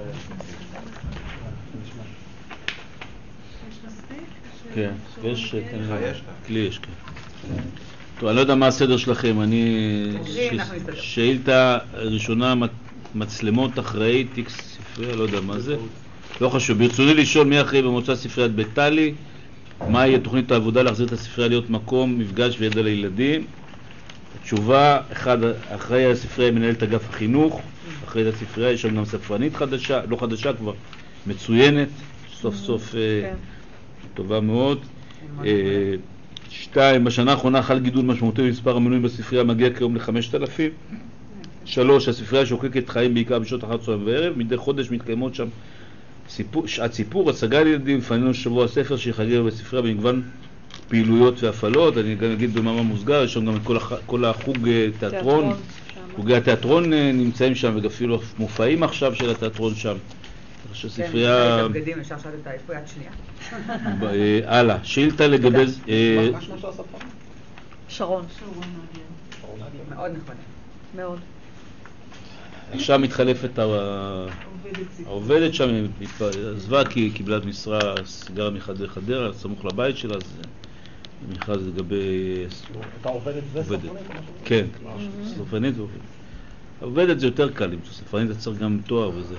[SPEAKER 1] כן, יש, כלי יש, כן. טוב, אני לא יודע מה הסדר שלכם, אני... שאילתה ראשונה, מצלמות אחראי, תיק ספרייה, לא יודע מה זה. לא חשוב, ברצוני לשאול מי אחראי במועצה ספריית בית טלי, מה יהיה תוכנית העבודה להחזיר את הספרייה להיות מקום, מפגש וידע לילדים. התשובה, אחד, אחראי הספרייה מנהלת אגף החינוך, אחראי את הספרייה, יש שם גם ספרנית חדשה, לא חדשה כבר, מצוינת, סוף סוף טובה מאוד. שתיים, בשנה האחרונה חל גידול משמעותי במספר המנויים בספרייה, מגיע כיום ל-חמשת אלפים. שלוש, הספרייה שוקקת חיים בעיקר בשעות אחר הצהריים וערב, מדי חודש מתקיימות שם סיפור, שעת סיפור, הצגה לילדים, לפנינו שבוע הספר שיחגג בספרייה במגוון פעילויות והפעלות. אני גם אגיד במאמר מוסגר, יש שם גם את כל, הח, כל החוג תיאטרון, חוגי התיאטרון נמצאים שם, ואפילו מופעים עכשיו של התיאטרון שם. שהספרייה...
[SPEAKER 7] כן, בגדים, אפשר שאלת את איפה יד שנייה.
[SPEAKER 1] הלאה, שאילתה לגבי...
[SPEAKER 2] מה שמה של השפה?
[SPEAKER 8] שרון.
[SPEAKER 7] מאוד נחמד.
[SPEAKER 8] מאוד.
[SPEAKER 1] עכשיו מתחלפת העובדת שם, היא עזבה כי היא קיבלה את משרה סיגריה מחדרה חדרה, סמוך לבית שלה, אז מכרז לגבי...
[SPEAKER 2] אתה עובדת וספרנית?
[SPEAKER 1] כן, ספרנית ועובדת. עובדת זה יותר קל, ספרנית אתה צריך גם תואר וזה.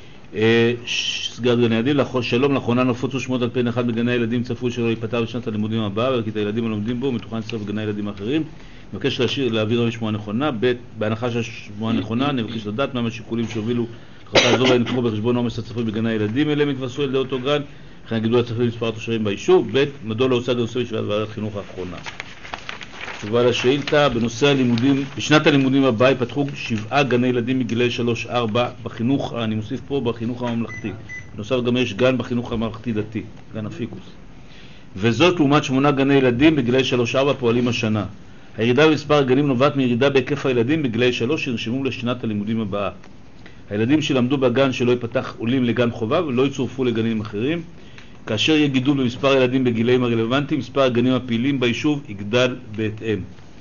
[SPEAKER 1] סגר גני ילדים, שלום, לאחרונה נפוצו שמות על פי אחד בגני הילדים צפוי שלא ייפתח בשנת הלימודים הבאה, וכי את הילדים הלומדים בו מתוכן לצרף בגני הילדים האחרים. מבקש להעביר לנו שמועה נכונה, ב' בהנחה שהשמועה נכונה, אני מבקש לדעת מה השיקולים שהובילו החלטה זו וינקחו בחשבון העומס הצפוי בגני הילדים אליהם התווספו ילדי אותו גן, וכן הגידול הצפוי במספר התושבים ביישוב, ב' מדוע לא הוצג הנושא בישיבת ועדת החינוך האחרונה. תשובה לשאילתה, בנושא הלימודים, בשנת הלימודים הבאה ייפתחו שבעה גני ילדים מגילי שלוש ארבע בחינוך, אני מוסיף פה בחינוך הממלכתי. בנוסף גם יש גן בחינוך הממלכתי דתי, גן אפיקוס. וזאת לעומת שמונה גני ילדים בגילי שלוש ארבע פועלים השנה. הירידה במספר הגנים נובעת מירידה בהיקף הילדים בגילי שלוש שנרשמו לשנת הלימודים הבאה. הילדים שלמדו בגן שלא ייפתח עולים לגן חובה ולא יצורפו לגנים אחרים. כאשר יהיה גידול במספר הילדים בגילאים הרלוונטיים, מספר הגנים הפעילים ביישוב יגדל בהתאם.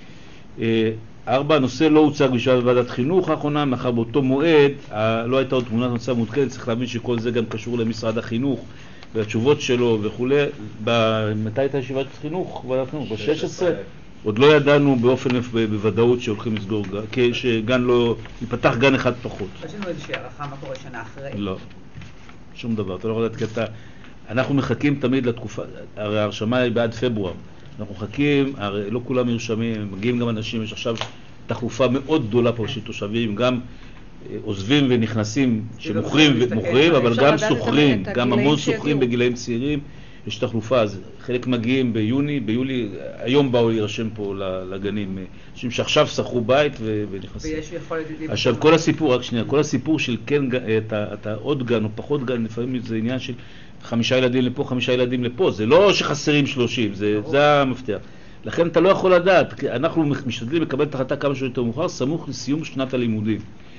[SPEAKER 1] ארבע, הנושא לא הוצג בישיבת ועדת חינוך האחרונה, מאחר באותו מועד לא הייתה עוד תמונת מצב מעודכנת, צריך להבין שכל זה גם קשור למשרד החינוך והתשובות שלו וכו'. מתי הייתה ישיבת חינוך? ועדת חינוך? ב-שש עשרה? עוד לא ידענו באופן בוודאות שהולכים לסגור גן, שגן לא, ייפתח גן אחד פחות.
[SPEAKER 7] יש לנו איזושהי הערכה מה קורה שנה אחרי?
[SPEAKER 1] לא, שום דבר, אתה לא יכול לדעת כי אתה... אנחנו מחכים תמיד לתקופה, הרי ההרשמה היא בעד פברואר, אנחנו מחכים, הרי לא כולם נרשמים, מגיעים גם אנשים, יש עכשיו תחלופה מאוד גדולה פה של תושבים, גם עוזבים ונכנסים, שמוכרים ומוכרים, אבל גם סוחרים, גם המון סוחרים בגילאים צעירים, יש תחלופה, אז חלק מגיעים ביוני, ביולי, היום באו להירשם פה לגנים, אנשים שעכשיו שכרו בית ונכנסים.
[SPEAKER 7] ויש יכולת...
[SPEAKER 1] עכשיו כל הסיפור, רק שנייה, כל הסיפור של כן, אתה עוד גן או פחות גן, לפעמים זה עניין של חמישה ילדים לפה, חמישה ילדים לפה, זה לא שחסרים שלושים, זה, זה המפתח. לכן אתה לא יכול לדעת, אנחנו משתדלים לקבל את החלטה כמה שיותר מאוחר, סמוך לסיום שנת הלימודים.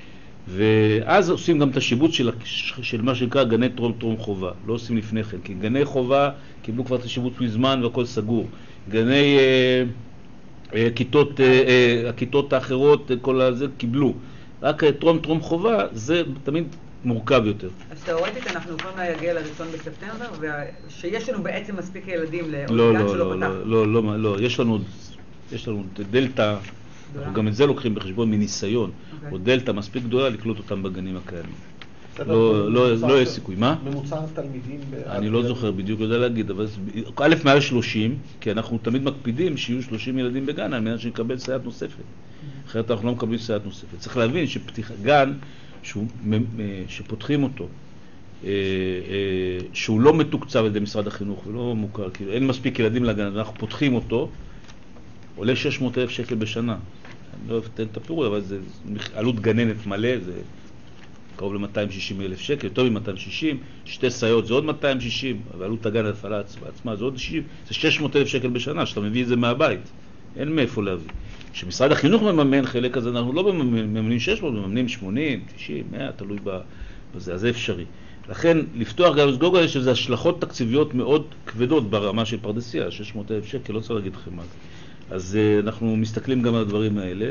[SPEAKER 1] ואז עושים גם את השיבוץ של, של מה שנקרא גני טרום טרום חובה, לא עושים לפני כן, כי גני חובה קיבלו כבר את השיבוץ מזמן והכל סגור. גני אה, אה, כיתות, אה, אה, הכיתות האחרות, כל הזה קיבלו. רק טרום טרום חובה זה תמיד מורכב יותר.
[SPEAKER 7] אז תיאורטית אנחנו יכולים להגיע לראשון בספטמבר, ושיש לנו בעצם מספיק ילדים
[SPEAKER 1] לעוד גן שלא פתח. לא, לא, לא, לא, יש לנו, יש לנו דלטה, אנחנו גם את זה לוקחים בחשבון מניסיון, או דלטה מספיק גדולה לקלוט אותם בגנים הקיימים. לא יש סיכוי. מה?
[SPEAKER 2] ממוצע תלמידים...
[SPEAKER 1] אני לא זוכר בדיוק, לא יודע להגיד, אבל א' מעל שלושים, כי אנחנו תמיד מקפידים שיהיו שלושים ילדים בגן, על מנת שנקבל סייעת נוספת. אחרת אנחנו לא מקבלים סייעת נוספת. צריך להבין שפתיחת גן, שפותחים אותו, שהוא לא מתוקצב על ידי משרד החינוך ולא מוכר, כאילו אין מספיק ילדים לגן, אנחנו פותחים אותו, עולה שש מאות אלף שקל בשנה. אני לא אוהב את הפירוט, אבל זה עלות גננת מלא, זה קרוב ל-מאתיים ושישים אלף שקל, יותר מ-מאתיים ושישים, שתי סייעות זה עוד מאתיים ושישים, אבל עלות הגן ההפעלה עצמה זה עוד שישים, זה שש מאות אלף שקל בשנה, שאתה מביא את זה מהבית, אין מאיפה להביא. כשמשרד החינוך מממן חלק הזה, אנחנו לא מממנים שש מאות, מממנים שמונים, תשעים, מאה, תלוי בזה, אז זה אפשרי. לכן, לפתוח גם לסגור יש איזה השלכות תקציביות מאוד כבדות ברמה של פרדסיה, שש מאות אלף שקל, לא צריך להגיד לכם מה זה. אז אנחנו מסתכלים גם על הדברים האלה,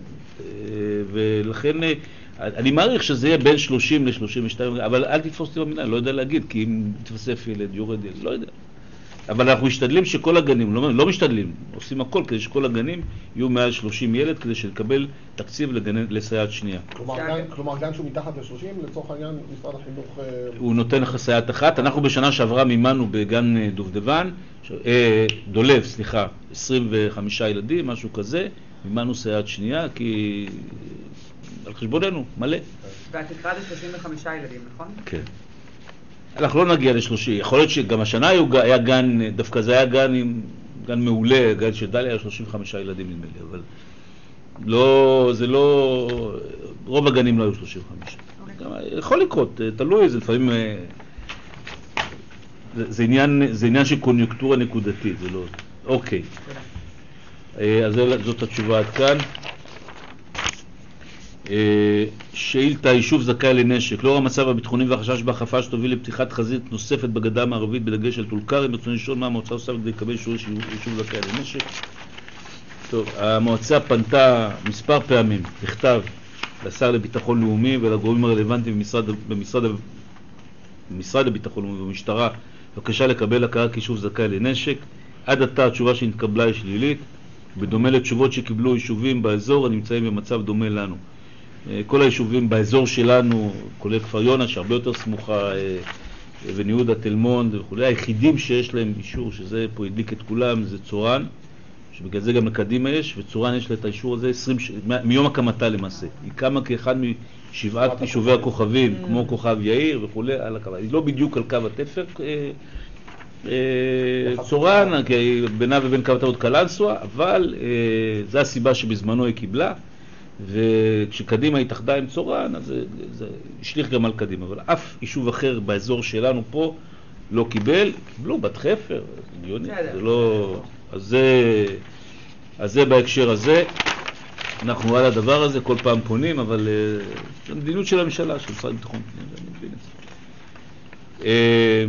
[SPEAKER 1] ולכן אני מעריך שזה יהיה בין שלושים ל-שלושים ושתיים, אבל אל תתפוס אותי במילה, לא יודע להגיד, כי אם תתווסף ילד, יורד ילד, לא יודע. אבל אנחנו משתדלים שכל הגנים, לא, לא משתדלים, עושים הכל כדי שכל הגנים יהיו מעל שלושים ילד, כדי שנקבל תקציב לגן, לסייעת שנייה.
[SPEAKER 2] כלומר, גן, כלומר גן שהוא מתחת ל-שלושים, לצורך העניין משרד החינוך...
[SPEAKER 1] הוא נותן לך סייעת אחת. אנחנו בשנה שעברה מימנו בגן דובדבן, דולב, סליחה, עשרים וחמישה ילדים, משהו כזה, מימנו סייעת שנייה, כי על חשבוננו, מלא.
[SPEAKER 7] והתקרה זה שלושים וחמישה ילדים, נכון?
[SPEAKER 1] כן. אנחנו לא נגיע לשלושים, יכול להיות שגם השנה היה גן, דווקא זה היה גן, גן מעולה, גן שדליה היה שלושים וחמישה ילדים נדמה לי, אבל לא, זה לא, רוב הגנים לא היו שלושים וחמישה. יכול לקרות, תלוי, זה לפעמים, זה, זה עניין, זה עניין של קוניונקטורה נקודתית, זה לא, אוקיי. אז זאת התשובה עד כאן. שאילתה, יישוב זכאי לנשק. לאור המצב הביטחוני והחשש בהחרפה שתוביל לפתיחת חזית נוספת בגדה המערבית בדגש על טול כרם, ברצוני לשאול מה המועצה עושה כדי לקבל אישור יישוב זכאי לנשק. טוב, המועצה פנתה מספר פעמים בכתב לשר לביטחון לאומי ולגורמים הרלוונטיים במשרד, במשרד, במשרד הביטחון לאומי ובמשטרה בבקשה לקבל הכרה כיישוב זכאי לנשק. עד עתה התשובה שנתקבלה היא שלילית, בדומה לתשובות שקיבלו יישובים באזור הנמצאים במצב דומה לנו. כל היישובים באזור שלנו, כולל כפר יונה שהרבה יותר סמוכה, בן יהודה, תל מונד וכו', היחידים שיש להם אישור, שזה פה הדליק את כולם, זה צורן, שבגלל זה גם לקדימה יש, וצורן יש לה את האישור הזה עשרים, מיום הקמתה למעשה. היא קמה כאחד משבעת יישובי הכוכבים, כמו כוכב יאיר וכו', על הקו. היא לא בדיוק על קו התפר, צורן, בינה ובין קו התאות קלנסווה, אבל זו הסיבה שבזמנו היא קיבלה, וכשקדימה התאחדה עם צורן, אז זה, זה השליך גם על קדימה, אבל אף יישוב אחר באזור שלנו פה לא קיבל, קיבלו בת חפר, הגיוני, זה לא... אז זה, אז זה בהקשר הזה, אנחנו על הדבר הזה, כל פעם פונים, אבל זה מדיניות של הממשלה, של משרד ביטחון פנים, אני מבין את זה.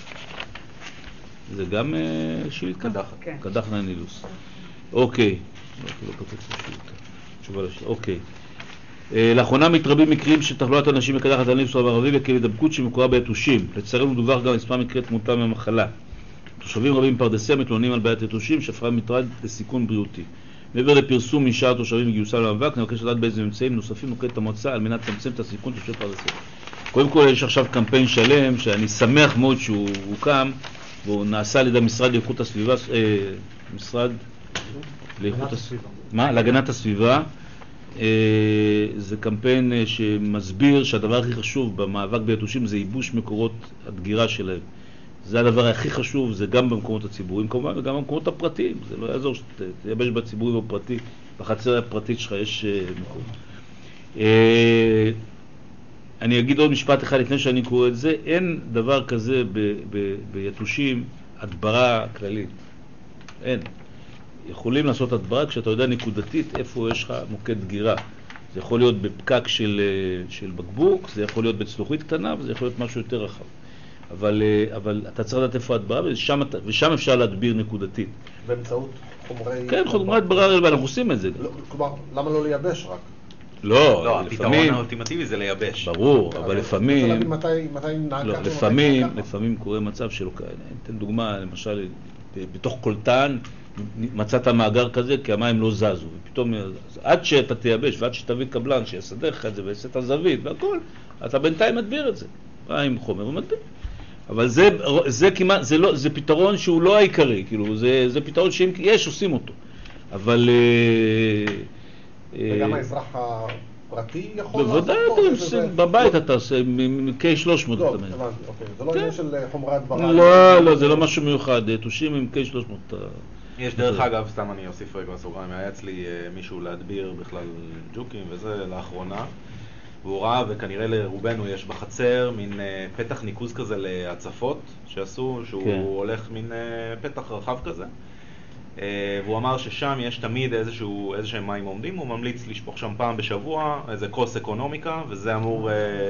[SPEAKER 1] זה גם שאילתה?
[SPEAKER 7] קדחת.
[SPEAKER 1] קדחת נילוס. אוקיי. לא כתוב שאילתה. תשובה לשאלה. אוקיי. לאחרונה מתרבים מקרים שתחלואת אנשים בקדחת הנילוס המערבי וכאל הידבקות שמקורה ביתושים. לצערנו מדווח גם מספר מקרי תמותה מהמחלה. תושבים רבים בפרדסיה מתלוננים על בעיית יתושים שהפכה מטרד לסיכון בריאותי. מעבר לפרסום משאר התושבים וגיוסם למאבק, נבקש לדעת באיזה ממצאים נוספים נוקטת המועצה על מנת לצמצם את הסיכון תושבי פרדסיה. קודם כל יש עכשיו קמפיין שלם שאני שמח מאוד שהוא הוקם, והוא נעשה על ידי המשרד לאיכות הסביבה, אה, משרד לאיכות הסביבה, מה? להגנת הסביבה. אה, זה קמפיין אה, שמסביר שהדבר הכי חשוב במאבק ביתושים זה ייבוש מקורות הדגירה שלהם. זה הדבר הכי חשוב, זה גם במקומות הציבוריים כמובן וגם במקומות הפרטיים. זה לא יעזור שתייבש בציבורי ובפרטי, בחצר הפרטית שלך יש אה, מקום. אה, אני אגיד עוד משפט אחד לפני שאני קורא את זה, אין דבר כזה ב- ב- ביתושים, הדברה כללית. אין. יכולים לעשות הדברה כשאתה יודע נקודתית איפה יש לך מוקד דגירה. זה יכול להיות בפקק של, של בקבוק, זה יכול להיות בצלוחית קטנה, וזה יכול להיות משהו יותר רחב. אבל, אבל אתה צריך לדעת איפה הדברה, ושם, ושם אפשר להדביר נקודתית.
[SPEAKER 2] באמצעות חומרי...
[SPEAKER 1] כן, חומרי הדברה, ואנחנו עושים את זה.
[SPEAKER 2] לא, כלומר, למה לא לייבש רק?
[SPEAKER 1] לא,
[SPEAKER 5] לא, הפתרון האולטימטיבי זה לייבש.
[SPEAKER 1] ברור, אבל לפעמים,
[SPEAKER 2] לא,
[SPEAKER 1] לפעמים, לפעמים קורה מצב שלא כאלה. ניתן דוגמה, למשל, בתוך קולטן מצאת מאגר כזה, כי המים לא זזו, ופתאום, עד שאתה תייבש ועד שתביא קבלן שיסדר לך את זה ויעשה את הזווית והכל, אתה בינתיים מדביר את זה, עם חומר ומדביר. אבל זה, זה כמעט, זה לא, זה פתרון שהוא לא העיקרי, כאילו, זה, זה פתרון שאם יש, עושים אותו. אבל
[SPEAKER 2] וגם האזרח הפרטי יכול לעשות
[SPEAKER 1] בוודאי, בבית אתה עושה, מ-קיי שלוש מאות.
[SPEAKER 2] לא, הבנתי, אוקיי. זה לא עניין של חומרי הדברה.
[SPEAKER 1] לא, לא, זה לא משהו מיוחד, תושים עם קיי שלוש מאות.
[SPEAKER 5] יש דרך אגב, סתם אני אוסיף רגע בסוגריים, היה אצלי מישהו להדביר בכלל ג'וקים וזה לאחרונה, והוא ראה, וכנראה לרובנו יש בחצר מין פתח ניקוז כזה להצפות שעשו, שהוא הולך מין פתח רחב כזה. והוא אמר ששם יש תמיד איזשהו, איזשהם מים עומדים, הוא ממליץ לשפוך שם פעם בשבוע, איזה קרוס אקונומיקה, וזה אמור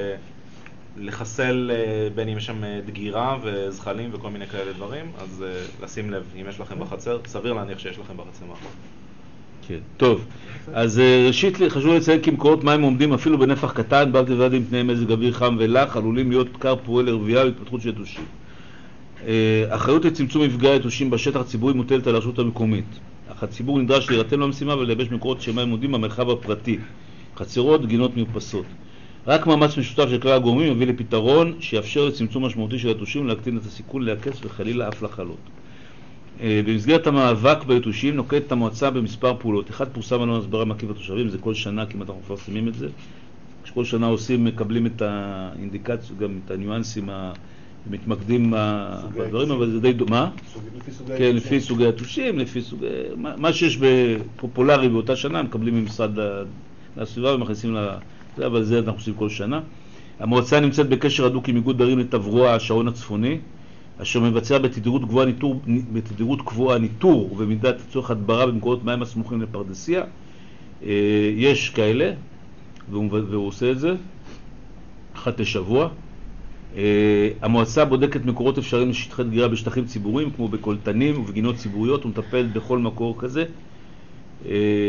[SPEAKER 5] לחסל בין אם יש שם דגירה וזחלים וכל מיני כאלה דברים, אז לשים לב, אם יש לכם בחצר, סביר להניח שיש לכם בחצר מאחור.
[SPEAKER 1] כן, טוב. אז ראשית חשוב לציין כי מקורות מים עומדים אפילו בנפח קטן, בד בבד עם תנאי מזג אוויר חם ולח, עלולים להיות כר פורה לרבייה והתפתחות של יתושים. אחריות לצמצום מפגעי היתושים בשטח הציבורי מוטלת על הרשות המקומית. אך הציבור נדרש להירתם למשימה ולייבש מקורות שמים עומדים במרחב הפרטי, חצרות, גינות מיופסות. רק מאמץ משותף של כלל הגורמים יביא לפתרון שיאפשר לצמצום משמעותי של היתושים ולהקטין את הסיכון להקץ וחלילה אף לחלות. במסגרת המאבק ביתושים נוקטת המועצה במספר פעולות. אחד, פורסם עלון הסברה מקיף לתושבים, זה כל שנה כמעט אנחנו מפרסמים את זה. כשכל שנה עושים, מקבלים את האינדיקציות, גם את הניואנסים המתמקדים בדברים, אבל זה די דומה.
[SPEAKER 2] לפי סוגי
[SPEAKER 1] כן, לפי סוגי היתושים, לפי סוגי... מה שיש בפופולרי באותה שנה, מקבלים ממשרד הסביבה ומכניסים ל... זה, אבל זה אנחנו עושים כל שנה. המועצה נמצאת בקשר הדוק עם איגוד ערים לתברואה השרון הצפוני, אשר מבצע בתדירות גבוהה ניטור, בתדירות קבועה ניטור ובמידת צורך הדברה במקורות מים הסמוכים לפרדסיה. יש כאלה, והוא, והוא עושה את זה אחת לשבוע. Uh, המועצה בודקת מקורות אפשריים לשטחי דגירה בשטחים ציבוריים, כמו בקולטנים ובגינות ציבוריות, ומטפלת בכל מקור כזה. Uh,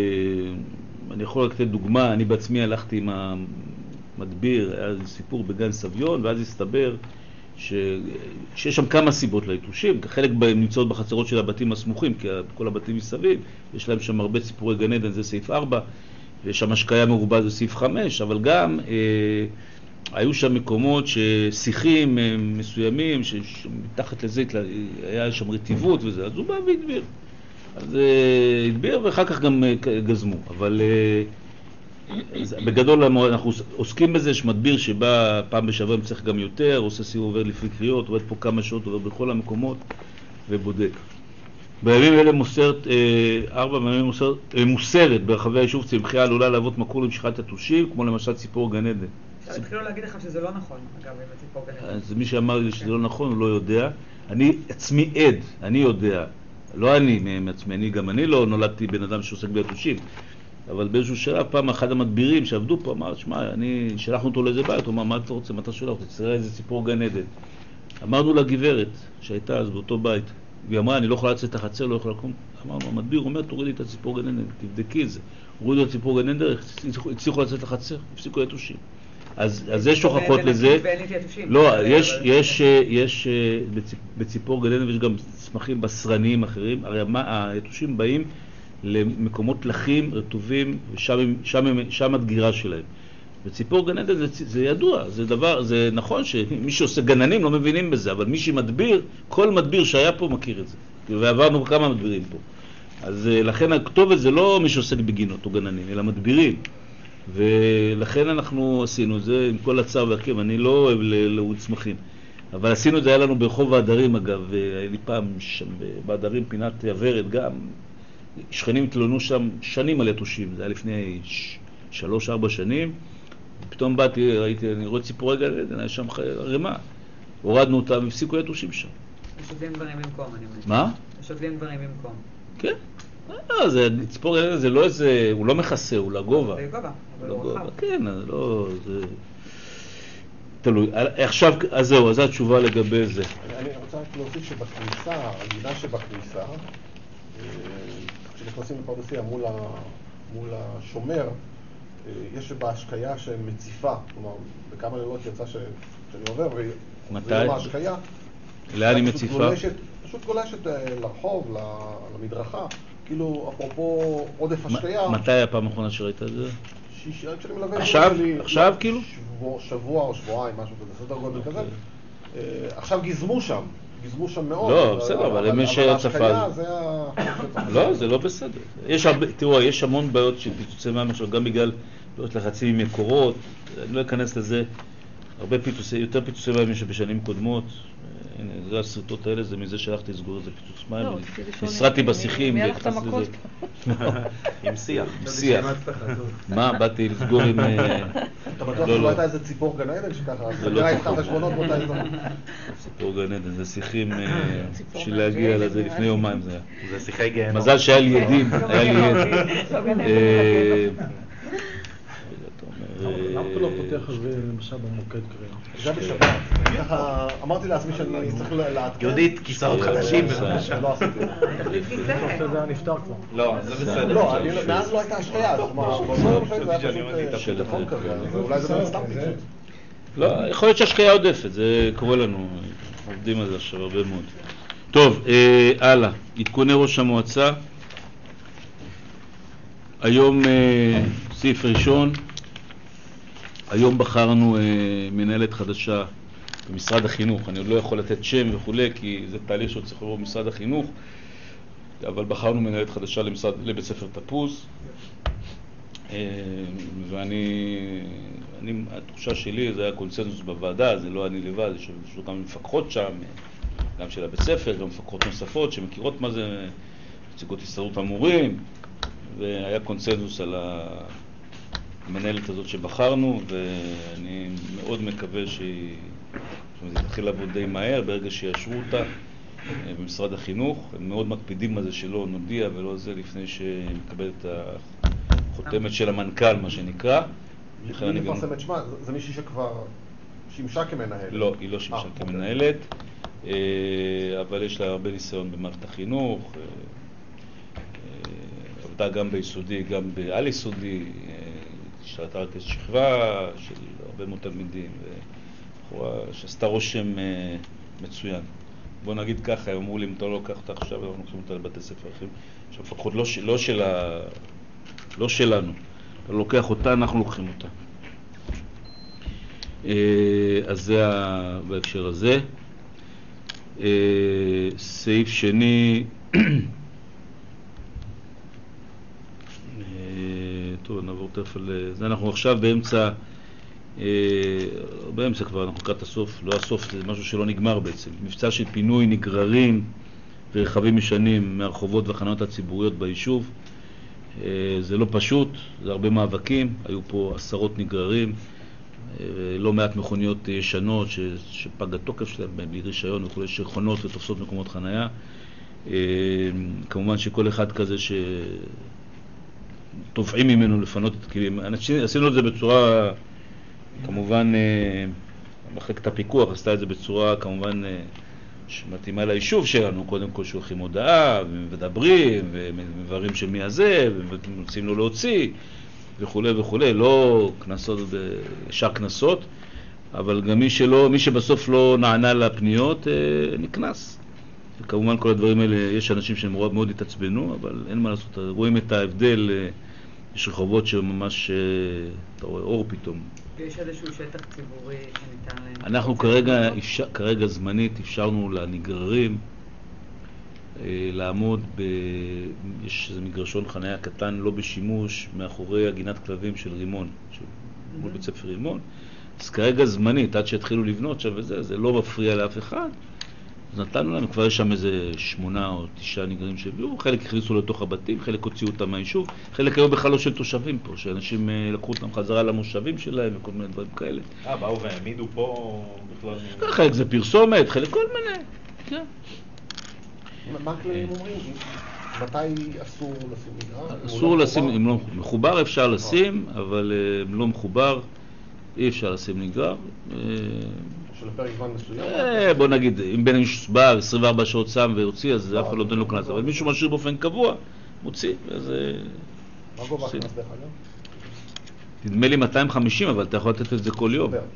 [SPEAKER 1] אני יכול לתת דוגמה, אני בעצמי הלכתי עם המדביר, היה סיפור בגן סביון, ואז הסתבר ש... שיש שם כמה סיבות ליתושים, חלק בהם נמצאות בחצרות של הבתים הסמוכים, כי כל הבתים מסביב, יש להם שם הרבה ציפורי גן עדן, זה סעיף ארבע, ויש שם השקיה מרובה, זה סעיף חמש, אבל גם אה, היו שם מקומות ששיחים אה, מסוימים, שמתחת לזה היה שם רטיבות וזה, אז הוא בא והדביר. אז אה, הדביר ואחר כך גם אה, גזמו, אבל... אה, בגדול אנחנו עוסקים בזה, שמדביר שבא פעם בשבוע צריך גם יותר, עושה סיור, עובר לפי קריאות, עובד פה כמה שעות, עובר בכל המקומות ובודק. בימים אלה מוסרת, ארבע בימים מוסרת, מוסרת ברחבי היישוב צמחייה עלולה להוות מקור למשיכת יתושים, כמו למשל ציפור גן עדן.
[SPEAKER 7] התחילו להגיד לך שזה לא נכון, אגב, עם הציפור גן עדן.
[SPEAKER 1] אז מי שאמר לי שזה לא נכון, הוא לא יודע. אני עצמי עד, אני יודע, לא אני מעצמי, אני גם אני לא נולדתי בן אדם שעוסק ביתושים. אבל באיזשהו שלב, פעם אחד המדבירים שעבדו פה אמר, שמע, אני שלחנו אותו לאיזה בית, הוא אמר, מה אתה רוצה, מה אתה שולח? תצטרע איזה ציפור גן עדן. אמרנו לגברת שהייתה אז באותו בית, והיא אמרה, אני לא יכולה לצאת החצר, לא יכולה לקום. אמרנו, המדביר אומר, תורידי את הציפור גן עדן, תבדקי את זה. הורידו את הציפור גן עדן, הצליחו לצאת לחצר, הפסיקו יתושים. אז, אז יש הוכחות לזה. לא, יש, יש, יש, בציפור גן עדן יש גם צמחים בשרניים אחרים, הרי היתושים באים למקומות לחים, רטובים, ושם שם, שם הדגירה שלהם. וציפור גן עדן זה, זה ידוע, זה דבר, זה נכון שמי שעושה גננים לא מבינים בזה, אבל מי שמדביר, כל מדביר שהיה פה מכיר את זה. ועברנו כמה מדבירים פה. אז לכן הכתובת זה לא מי שעוסק בגינות או גננים, אלא מדבירים. ולכן אנחנו עשינו את זה עם כל הצער והכאב, אני לא אוהב להוריד צמחים. אבל עשינו את זה, היה לנו ברחוב העדרים אגב, היה לי פעם שם בעדרים פינת עברת גם, שכנים התלונו שם שנים על יתושים, זה היה לפני שלוש, ארבע שנים, פתאום באתי, ראיתי, אני רואה ציפורי גן עדן, היה שם רמה, הורדנו אותם והפסיקו יתושים שם.
[SPEAKER 7] משודלים דברים במקום, אני אומר.
[SPEAKER 1] מה?
[SPEAKER 7] משודלים דברים במקום.
[SPEAKER 1] כן. לא, זה, ציפור גן עדן זה לא איזה, הוא לא מכסה, הוא לגובה.
[SPEAKER 7] זה לגובה, אבל
[SPEAKER 1] הוא
[SPEAKER 7] הוא
[SPEAKER 1] רחב.
[SPEAKER 7] רחב.
[SPEAKER 1] כן, לא, זה... תלוי. עכשיו, אז זהו, אז התשובה לגבי זה.
[SPEAKER 2] אני רוצה רק להוסיף שבכניסה, הגינה שבכניסה, כשנכנסים לפרדסיה מול, ה, מול השומר, יש בה השקיה שמציפה, כלומר, בכמה לילות יצא ש, שאני עובר, וזה יום ההשקיה.
[SPEAKER 1] לאן היא מציפה?
[SPEAKER 2] גולשת, פשוט גולשת לרחוב, למדרכה, כאילו, אפרופו עודף השקיה.
[SPEAKER 1] מתי הפעם האחרונה שראית את זה?
[SPEAKER 2] שיש, כשאני מלווה...
[SPEAKER 1] עכשיו? עכשיו כאילו?
[SPEAKER 2] שבוע, שבוע או שבועיים, משהו כזה, סדר גודל כזה. עכשיו גזמו שם. גזמו שם מאוד.
[SPEAKER 1] לא, בסדר, אבל אם יש הצפה...
[SPEAKER 2] אבל ההשקיה זה ה...
[SPEAKER 1] לא, זה לא בסדר. יש הרבה, תראו, יש המון בעיות של פיצוצי מים, גם בגלל בעיות לחצים עם מקורות, אני לא אכנס לזה, הרבה פיצוצי, יותר פיצוצי מים יש בשנים קודמות, הנה, זה הסרטות האלה, זה מזה שהלכתי לסגור איזה פיצוץ מים, נסרטתי בשיחים,
[SPEAKER 8] מי הלך את המכות?
[SPEAKER 5] עם שיח.
[SPEAKER 1] עם שיח. מה, באתי לסגור עם...
[SPEAKER 2] אתה בטוח שלא הייתה איזה ציפור גן עדן שככה, זה לא איתך חשבונות באותה איזה...
[SPEAKER 1] ציפור גן עדן, זה שיחים בשביל להגיע לזה לפני יומיים זה היה.
[SPEAKER 5] זה שיחי גיהנום.
[SPEAKER 1] מזל שהיה לי ידים, היה לי יד.
[SPEAKER 6] למה אתה לא פותח את זה למשל במוקד קריאה?
[SPEAKER 2] זה בשבת. ככה, אמרתי לעצמי שאני צריך לעדכן.
[SPEAKER 5] יהודית, כיסאות חדשים.
[SPEAKER 2] לא עשיתי.
[SPEAKER 6] זה היה נפטר כבר.
[SPEAKER 5] לא, זה בסדר.
[SPEAKER 2] לא, מאז לא הייתה השקיה. כלומר, זה היה פשוט טלפון כזה, אולי זה לא סתם פיצוץ.
[SPEAKER 1] לא, יכול להיות שהשקיה עודפת, זה קורה לנו, עובדים על זה עכשיו הרבה מאוד. טוב, הלאה, עדכוני ראש המועצה. היום סעיף ראשון, היום בחרנו מנהלת חדשה במשרד החינוך. אני עוד לא יכול לתת שם וכו', כי זה תהליך שעוד צריך לבוא במשרד החינוך, אבל בחרנו מנהלת חדשה למשרד, לבית ספר תפוז. ואני, אני, התחושה שלי, זה היה קונסנזוס בוועדה, זה לא אני לבד, יש גם מפקחות שם, גם של הבית ספר, גם מפקחות נוספות שמכירות מה זה, נציגות הסתדרות המורים, והיה קונסנזוס על המנהלת הזאת שבחרנו, ואני מאוד מקווה שהיא, שזה יתחיל לעבוד די מהר, ברגע שיאשרו אותה במשרד החינוך. הם מאוד מקפידים על זה שלא נודיע ולא זה לפני שמקבל את החותמת של המנכ"ל, מה שנקרא, לכן
[SPEAKER 2] מי
[SPEAKER 1] אני גם...
[SPEAKER 2] מפרסמת שמה? זה- זה מישהי שכבר שימשה כמנהלת.
[SPEAKER 1] לא, היא לא שימשה
[SPEAKER 2] אה, אוקיי.
[SPEAKER 1] כמנהלת, אה, אבל יש לה הרבה ניסיון במערכת החינוך, אה, אה, עבדה גם ביסודי, גם בעל יסודי, אה, השתלטה על כס שכבה של הרבה מאוד תלמידים, ובחורה שעשתה רושם אה, מצוין. בוא נגיד ככה, הם אמרו לי, אם אתה לא לוקח אותה עכשיו, אנחנו לוקחים אותה לבתי ספר אחרים, שהמפקחות לא, ש- לא, של ה- לא שלנו, אתה לוקח אותה, אנחנו לוקחים אותה. אה, אז זה ה- בהקשר הזה. אה, סעיף שני, אה, טוב, נעבור תכף על זה. אנחנו עכשיו באמצע, אה, באמצע כבר, אנחנו לקראת הסוף, לא הסוף, זה משהו שלא נגמר בעצם. מבצע של פינוי נגררים ורכבים ישנים מהרחובות והחניות הציבוריות ביישוב. אה, זה לא פשוט, זה הרבה מאבקים, היו פה עשרות נגררים, אה, לא מעט מכוניות ישנות ש- שפג התוקף שלהם בלי רישיון וכולי, שחונות ותופסות מקומות חנייה. אה, כמובן שכל אחד כזה שתובעים ממנו לפנות את הכלים, אנשים- עשינו את זה בצורה, כמובן, אה, מחלקת הפיקוח עשתה את זה בצורה כמובן אה, שמתאימה ליישוב שלנו, קודם כל שולחים הודעה ומדברים ומבררים של מי הזה ומוצאים לו להוציא וכו' וכו', לא כנסות, ישר כנסות, אבל גם מי שלא, מי שבסוף לא נענה לפניות אה, נכנס. וכמובן כל הדברים האלה, יש אנשים שהם מאוד, מאוד התעצבנו, אבל אין מה לעשות, רואים את ההבדל, אה, יש רחובות שממש, אה, אתה רואה אור פתאום.
[SPEAKER 7] יש איזשהו שטח ציבורי שניתן להם.
[SPEAKER 1] אנחנו כרגע, אפשר, כרגע זמנית אפשרנו לנגררים אה, לעמוד ב... יש איזה מגרשון חניה קטן לא בשימוש מאחורי הגינת כלבים של רימון, של מול בית ספר רימון. אז כרגע זמנית, עד שהתחילו לבנות שם וזה, זה לא מפריע לאף אחד. אז נתנו לנו, כבר יש שם איזה שמונה או תשעה נגררים שהביאו, חלק הכניסו לתוך הבתים, חלק הוציאו אותם מהיישוב, חלק היו בכלל לא של תושבים פה, שאנשים אה, לקחו אותם חזרה למושבים שלהם וכל מיני דברים כאלה.
[SPEAKER 5] אה, באו והעמידו פה בכלל...
[SPEAKER 1] חלק זה פרסומת, חלק כל מיני. כן.
[SPEAKER 2] מה הכללים אומרים? מתי אסור לשים נגרר?
[SPEAKER 1] אסור לשים, אם לא מחובר אפשר לשים, אבל אה, אם לא מחובר אי אפשר לשים נגרר. אה,
[SPEAKER 2] שלפרק זמן מסוים?
[SPEAKER 1] אה, בוא נגיד, אם בין מישהו סבר עשרים וארבע שעות שם והוציא, אז אף אחד לא נותן לו קנס, אבל מישהו משאיר באופן קבוע, מוציא, וזה...
[SPEAKER 2] מה גובה הקנס דרך אגב?
[SPEAKER 1] נדמה לי מאתיים וחמישים, אבל אתה יכול לתת את זה כל יום.
[SPEAKER 2] כן.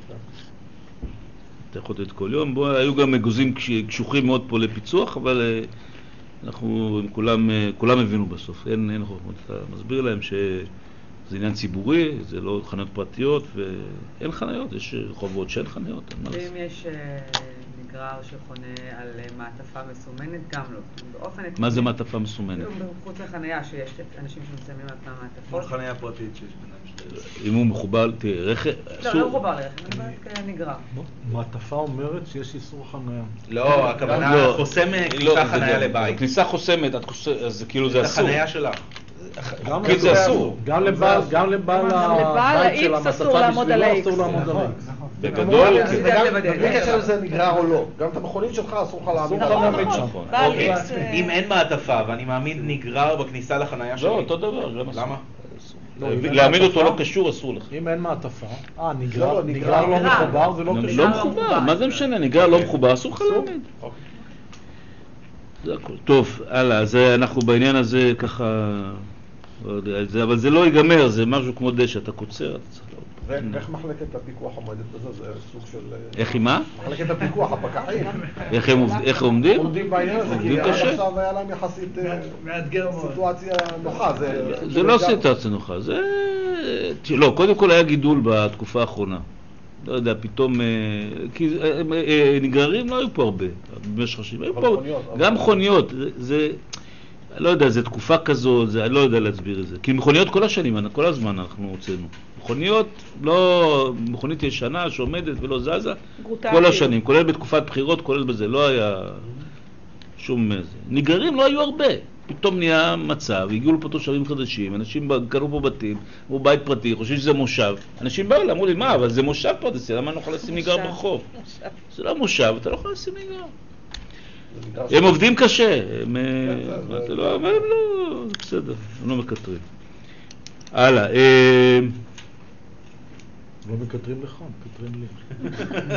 [SPEAKER 1] אתה יכול לתת כל יום. בוא, היו גם מגוזים קש- קשוחים מאוד פה לפיצוח, אבל אה, אנחנו, כולם, אה, כולם הבינו בסוף. אין, אין חוכמות. אתה מסביר להם שזה עניין ציבורי, זה לא חניות פרטיות, ואין חניות, יש רחובות שאין חניות. אין מה
[SPEAKER 7] ואם
[SPEAKER 1] לעשות.
[SPEAKER 7] יש אה, נגרר שחונה על אה, מעטפה מסומנת, גם לא. באופן עקרוני-
[SPEAKER 1] מה זה מעטפה מסומנת?
[SPEAKER 7] מחוץ לחנייה שיש אנשים שמצלמים על פעם
[SPEAKER 3] כל
[SPEAKER 7] מעטפות.
[SPEAKER 3] חניה פרטית שיש ביניהם שתי...
[SPEAKER 1] אם הוא מחובר, תראה, רכב,
[SPEAKER 7] לא, לא מחובר לרכב, אני אומרת נגרר.
[SPEAKER 6] מעטפה אומרת שיש איסור חניה.
[SPEAKER 5] לא, הכוונה
[SPEAKER 1] לא,
[SPEAKER 5] חוסם
[SPEAKER 1] לא,
[SPEAKER 5] כניסה
[SPEAKER 1] זה
[SPEAKER 5] חניה
[SPEAKER 1] גם-
[SPEAKER 5] לבית.
[SPEAKER 1] כניסה חוסמת, את חוס- אז כאילו זה
[SPEAKER 5] את
[SPEAKER 1] אסור.
[SPEAKER 5] החניה שלך.
[SPEAKER 6] גם
[SPEAKER 1] חוקית זה אסור.
[SPEAKER 6] גם לבעל, גם לבעל
[SPEAKER 8] לבעל
[SPEAKER 6] הבית של
[SPEAKER 8] ה-X
[SPEAKER 6] המעטפה
[SPEAKER 8] אסור לעמוד על
[SPEAKER 6] בשבילו
[SPEAKER 8] ה-X.
[SPEAKER 6] אסור לעמוד על
[SPEAKER 2] נכון.
[SPEAKER 6] ה-X.
[SPEAKER 1] בגדול,
[SPEAKER 7] זה
[SPEAKER 1] כן.
[SPEAKER 7] גם-
[SPEAKER 2] וגם, בלי קשר לזה נגרר או לא. גם את המכונית שלך אסור לך להעמיד
[SPEAKER 6] אסור לך
[SPEAKER 2] עליו.
[SPEAKER 6] להעמיד שם.
[SPEAKER 1] נכון.
[SPEAKER 8] בעל
[SPEAKER 5] אוקיי,
[SPEAKER 8] X, אה,
[SPEAKER 5] אם אין מעטפה ואני מעמיד נגרר בכניסה לחניה שלי.
[SPEAKER 1] לא, אותו דבר, גם אסור.
[SPEAKER 5] למה?
[SPEAKER 6] לא, אם אין
[SPEAKER 1] להעמיד אותו
[SPEAKER 6] מעטפה-
[SPEAKER 1] לא קשור, אסור לך.
[SPEAKER 6] אם אין מעטפה, אה,
[SPEAKER 2] לא,
[SPEAKER 6] נגרר
[SPEAKER 2] לא,
[SPEAKER 6] נגרר לא
[SPEAKER 7] נגרר.
[SPEAKER 6] מחובר, זה לא
[SPEAKER 1] לא
[SPEAKER 6] קשור.
[SPEAKER 1] לא מחובר, מה זה משנה? נגרר לא מחובר, אסור לך להעמיד.
[SPEAKER 5] אוקיי.
[SPEAKER 1] זה הכל. טוב, הלאה, אז אנחנו בעניין הזה ככה, לא יודע, זה- אבל זה לא ייגמר, זה משהו כמו דשא, אתה קוצר, אתה צריך לעוד.
[SPEAKER 2] ואיך מחלקת הפיקוח עומדת בזה? זה סוג של...
[SPEAKER 1] איך היא מה?
[SPEAKER 2] מחלקת הפיקוח, הפקחים.
[SPEAKER 1] איך הם עובד- איך עומדים?
[SPEAKER 2] עומדים בעניין הזה,
[SPEAKER 1] עומדים
[SPEAKER 2] כי עד
[SPEAKER 1] קשה.
[SPEAKER 2] עכשיו היה להם יחסית אה,
[SPEAKER 9] מאתגר מאוד.
[SPEAKER 2] סיטואציה נוחה.
[SPEAKER 1] זה לא סיטואציה נוחה, זה... לא, קודם כל היה גידול בתקופה האחרונה. לא יודע, פתאום... אה, כי אה, אה, נגררים לא היו פה הרבה, במשך השנים. היו
[SPEAKER 2] אבל
[SPEAKER 1] פה
[SPEAKER 2] מכוניות, אבל-
[SPEAKER 1] גם מכוניות, זה- זה... לא יודע, זה תקופה כזו, זה, אני לא יודע להסביר את זה. כי מכוניות כל השנים, כל הזמן אנחנו הוצאנו. מכוניות, לא... מכונית ישנה שעומדת ולא זזה,
[SPEAKER 8] גרוטה,
[SPEAKER 1] כל
[SPEAKER 8] כאילו.
[SPEAKER 1] השנים, כולל בתקופת בחירות, כולל בזה, לא היה שום... זה. נגררים לא היו הרבה. פתאום נהיה מצב, הגיעו לפה תושבים חדשים, אנשים קנו פה בתים, או בית פרטי, חושבים שזה מושב. אנשים באו, אמרו לי, מה, אבל זה מושב פרטי, למה אני לא יכול לשים נגרר
[SPEAKER 8] מושב.
[SPEAKER 1] ברחוב? זה לא מושב, אתה לא יכול לשים נגרר.
[SPEAKER 2] זה נגרר
[SPEAKER 1] הם עובדים קשה, הם...
[SPEAKER 2] זה-
[SPEAKER 1] אתה
[SPEAKER 2] זה-
[SPEAKER 1] לא, אבל הם לא... זה בסדר, הם לא מקטרים. הלאה. אה,
[SPEAKER 6] מקטרים לך, מקטרים לי.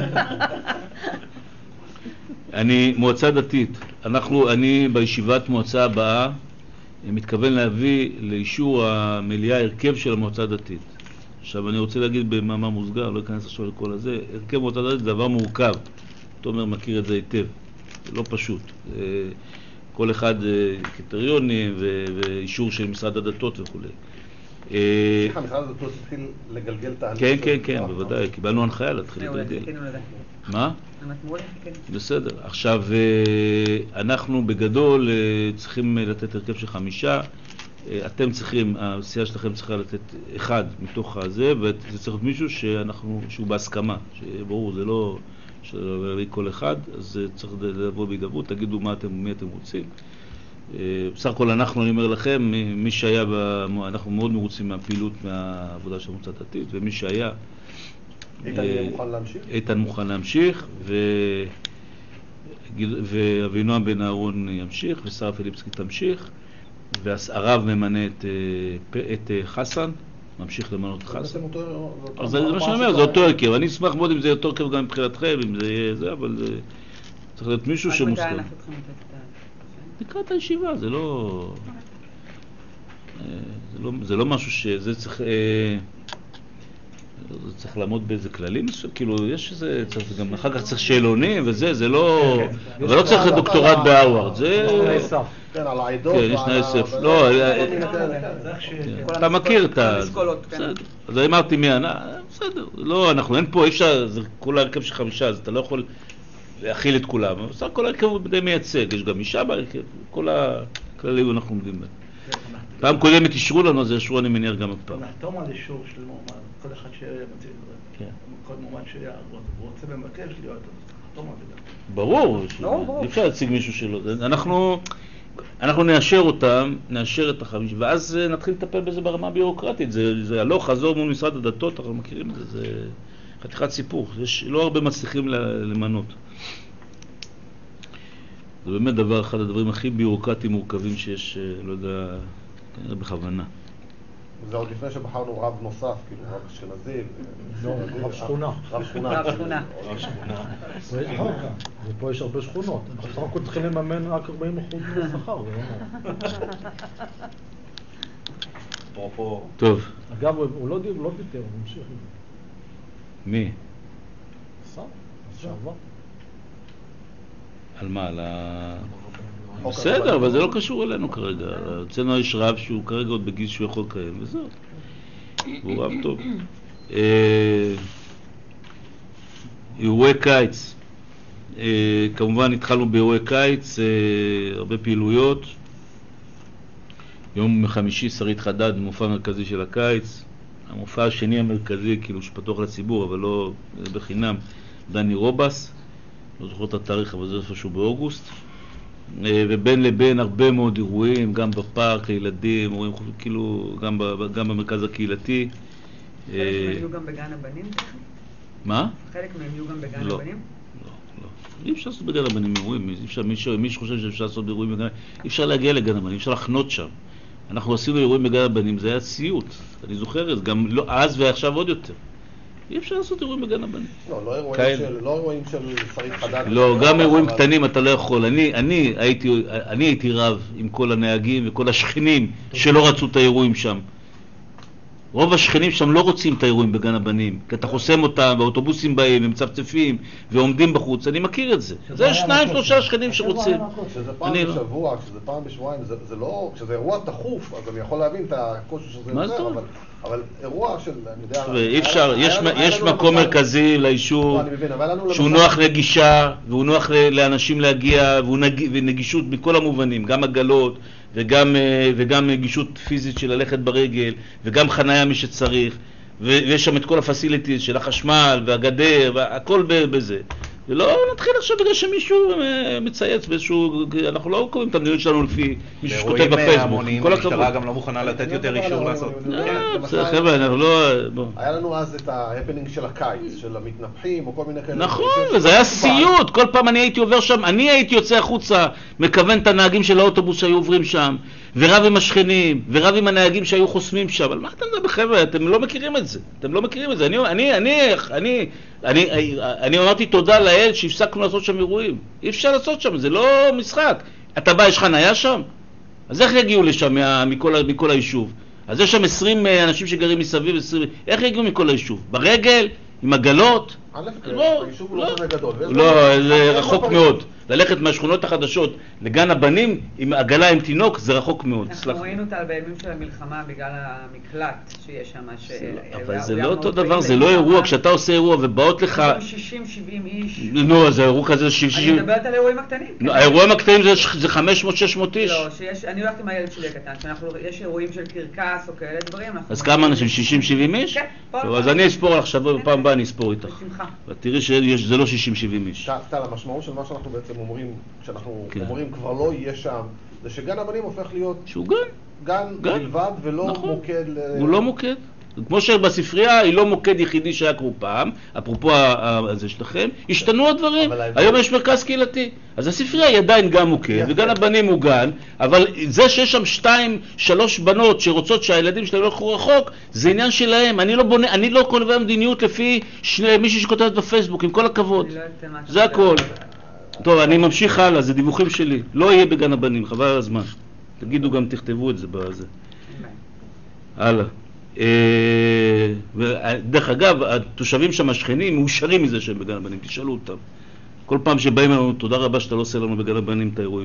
[SPEAKER 1] אני מועצה דתית. אנחנו, אני בישיבת מועצה הבאה מתכוון להביא לאישור המליאה הרכב של המועצה הדתית. עכשיו אני רוצה להגיד במאמר מוסגר, לא אכנס עכשיו לכל הזה, הרכב מועצה דתית זה דבר מורכב. תומר מכיר את זה היטב, זה לא פשוט. כל אחד קריטריונים ואישור של משרד הדתות וכו'.
[SPEAKER 2] סליחה, משרד הדתות התחיל לגלגל תהליך.
[SPEAKER 1] כן, כן, כן, בוודאי, קיבלנו הנחיה להתחיל לגלגל. מה? בסדר. עכשיו, אנחנו בגדול צריכים לתת הרכב של חמישה, אתם צריכים, הסיעה שלכם צריכה לתת אחד מתוך הזה, וזה צריך להיות מישהו שאנחנו, שהוא בהסכמה, שברור, זה לא שלא לי כל אחד, אז צריך לבוא בהידברות, תגידו מה אתם, מי אתם רוצים. בסך הכל אנחנו, אני אומר לכם, מי שהיה, אנחנו מאוד מרוצים מהפעילות, מהעבודה של המועצה הדתית, ומי שהיה,
[SPEAKER 2] איתן מוכן להמשיך?
[SPEAKER 1] איתן מוכן להמשיך, ואבינועם בן אהרון ימשיך, ושרה פיליפסקי תמשיך, והרב ממנה את חסן, ממשיך למנות את חסן. אז זה מה שאני אומר, זה אותו הרכב. אני אשמח מאוד אם זה יותר הרכב גם מבחינתכם, אם זה יהיה זה, אבל צריך להיות מישהו שמוסכם.
[SPEAKER 7] מתי אנחנו צריכים לתת את
[SPEAKER 1] לקראת הישיבה, זה לא... זה לא משהו שזה צריך... זה צריך לעמוד באיזה כללים, כאילו יש איזה, גם אחר כך צריך שאלונים וזה, זה לא, אבל לא צריך דוקטורט בהרווארד, זה...
[SPEAKER 2] כן, על העדות.
[SPEAKER 1] כן, יש תנאי סף, לא, אתה מכיר את ה... אז אמרתי מי ענה, בסדר, לא, אנחנו אין פה, אי אפשר, זה כל ההרכב של חמישה, אז אתה לא יכול להכיל את כולם, אבל בסדר, כל ההרכב הוא די מייצג, יש גם אישה בהרכב, כל הכללים אנחנו עומדים בהם. פעם קודמת אישרו לנו, אז אישרו אני מניח גם הפעם.
[SPEAKER 9] נחתום על אישור של מועמד, כל אחד שמציג את זה. כל מועמד שרוצה ומבקש להיות, נחתום על זה גם.
[SPEAKER 1] ברור, אי אפשר להציג מישהו שלו. אנחנו נאשר אותם, נאשר את החמישה, ואז נתחיל לטפל בזה ברמה הביורוקרטית. זה הלוך, חזור מול משרד הדתות, אנחנו מכירים את זה, זה חתיכת סיפור. יש לא הרבה מצליחים למנות. זה באמת דבר, אחד הדברים הכי ביורוקרטיים מורכבים שיש, לא יודע, כנראה בכוונה.
[SPEAKER 2] זה עוד לפני שבחרנו רב נוסף, כאילו רב אשכנזי.
[SPEAKER 6] לא, רב שכונה.
[SPEAKER 2] רב שכונה.
[SPEAKER 7] רב שכונה.
[SPEAKER 2] רב שכונה.
[SPEAKER 6] ופה יש הרבה שכונות. אנחנו רק צריכים לממן רק ארבעים אחוז מהשכר, זה לא נורא.
[SPEAKER 1] טוב.
[SPEAKER 6] אגב, הוא לא פיטר, הוא ממשיך.
[SPEAKER 1] מי?
[SPEAKER 6] שר, שעבר. על
[SPEAKER 1] מה? על ה... בסדר, אבל זה לא קשור אלינו כרגע. אצלנו יש רב שהוא כרגע עוד בגיל שהוא יכול לקיים, וזהו. הוא רב טוב. אירועי קיץ. כמובן התחלנו באירועי קיץ, הרבה פעילויות. יום חמישי שרית חדד, מופע מרכזי של הקיץ. המופע השני המרכזי, כאילו שפתוח לציבור, אבל לא בחינם, דני רובס. לא זוכר את התאריך, אבל זה איפשהו באוגוסט. ובין לבין הרבה מאוד אירועים, גם בפארק הילדים, אירועים כאילו, גם, גם במרכז הקהילתי.
[SPEAKER 7] חלק מהם יהיו גם בגן הבנים?
[SPEAKER 1] מה?
[SPEAKER 7] חלק מהם יהיו גם בגן
[SPEAKER 1] לא,
[SPEAKER 7] הבנים?
[SPEAKER 1] לא, לא. אי אפשר לעשות בגן הבנים אירועים, אי אפשר, מי, מי שחושב שאפשר לעשות אירועים בגן הבנים, אי אפשר להגיע לגן הבנים, אי אפשר לחנות שם. אנחנו עשינו אירועים בגן הבנים, זה היה סיוט, אני זוכר את זה, גם לא, אז ועכשיו עוד יותר. אי אפשר לעשות אירועים בגן הבנים.
[SPEAKER 2] לא, לא אירועים של, לא אירועים של שרית חדד.
[SPEAKER 1] לא, גם אירועים קטנים אתה לא יכול. אני, אני הייתי, אני הייתי רב עם כל הנהגים וכל השכנים שלא רצו את האירועים שם. רוב השכנים שם לא רוצים את האירועים בגן הבנים, כי אתה חוסם אותם, והאוטובוסים באים, הם מצפצפים ועומדים בחוץ. אני מכיר את זה. זה שניים, שלושה שכנים שרוצים.
[SPEAKER 2] כשזה פעם בשבוע, כשזה פעם בשבועיים, זה לא, כשזה אירוע תחוף, אז אני יכול להבין את הקושי שזה יותר, אבל... אבל אירוע של, אני יודע...
[SPEAKER 1] אי אפשר, יש מקום מרכזי לאישור שהוא נוח לגישה, והוא נוח לאנשים להגיע, ונגישות בכל המובנים, גם עגלות, וגם נגישות פיזית של ללכת ברגל, וגם חנייה מי שצריך, ויש שם את כל הפסיליטיז של החשמל והגדר, והכל בזה. ולא נתחיל עכשיו בגלל שמישהו מצייץ באיזשהו, אנחנו לא קוראים את המדיניות שלנו לפי מישהו שכותב בפייסבוק.
[SPEAKER 5] כל המשטרה גם לא מוכנה לתת יותר אישור לעשות.
[SPEAKER 1] בסדר, חבר'ה, אנחנו לא...
[SPEAKER 2] היה לנו אז את ההפנינג של הקיץ, של המתנפחים או כל מיני כאלה.
[SPEAKER 1] נכון, וזה היה סיוט. כל פעם אני הייתי עובר שם, אני הייתי יוצא החוצה, מכוון את הנהגים של האוטובוס שהיו עוברים שם, ורב עם השכנים, ורב עם הנהגים שהיו חוסמים שם. אבל מה אתם מדברים, חבר'ה? אתם לא מכירים את זה. אתם לא מכירים את זה. אני, אני, אני, אני, אני, אני אמרתי תודה לאל שהפסקנו לעשות שם אירועים. אי אפשר לעשות שם, זה לא משחק. אתה בא, יש חניה שם? אז איך יגיעו לשם מה, מכל, מכל היישוב? אז יש שם עשרים אנשים שגרים מסביב, עשרים, איך יגיעו מכל היישוב? ברגל? עם עגלות?
[SPEAKER 2] לא, היישוב לא כזה גדול.
[SPEAKER 1] לא, זה רחוק מאוד. ללכת מהשכונות החדשות לגן הבנים עם עגלה עם תינוק זה רחוק מאוד.
[SPEAKER 7] אנחנו ראינו אותה בימים של המלחמה בגלל המקלט שיש שם.
[SPEAKER 1] אבל זה לא אותו דבר, זה לא אירוע. כשאתה עושה אירוע ובאות לך...
[SPEAKER 7] שישים שבעים איש.
[SPEAKER 1] נו, אז האירוע כזה שישים...
[SPEAKER 7] אני מדברת על אירועים הקטנים.
[SPEAKER 1] האירועים הקטנים זה חמש מאות שש מאות איש.
[SPEAKER 7] לא, אני הולכת עם הילד שלי הקטן, שיש אירועים של קרקס או כאלה דברים.
[SPEAKER 1] אז כמה אנשים? שישים שבעים איש?
[SPEAKER 7] כן.
[SPEAKER 1] אז אני אספור לך שבוע, בפעם הבאה אני אספור איתך.
[SPEAKER 7] בשמחה.
[SPEAKER 1] ותראי שזה לא שישים שבעים איש.
[SPEAKER 2] טל, המשמעות של מה שאנחנו בעצם אומרים, כשאנחנו אומרים כבר לא יהיה שם, זה שגן הבנים הופך להיות...
[SPEAKER 1] שהוא גן.
[SPEAKER 2] גן בלבד ולא מוקד...
[SPEAKER 1] הוא לא מוקד. כמו שבספרייה היא לא מוקד יחידי שהיה כמו פעם, אפרופו הזה שלכם, השתנו הדברים. היום יש מרכז קהילתי. אז הספרייה היא עדיין גם מוקד, וגן הבנים הוא גן, אבל זה שיש שם שתיים, שלוש בנות שרוצות שהילדים שלהם לא ילכו רחוק, זה עניין שלהם. אני לא בונה, אני לא קובע מדיניות לפי מישהו שכותבת בפייסבוק, עם כל הכבוד. זה הכל. טוב, אני ממשיך הלאה, זה דיווחים שלי. לא יהיה בגן הבנים, חבל על הזמן. תגידו גם, תכתבו את זה בזה. הלאה. דרך אגב, התושבים שם השכנים מאושרים מזה שהם בגן הבנים, תשאלו אותם. כל פעם שבאים לנו, תודה רבה שאתה לא עושה לנו בגן הבנים את האירועים.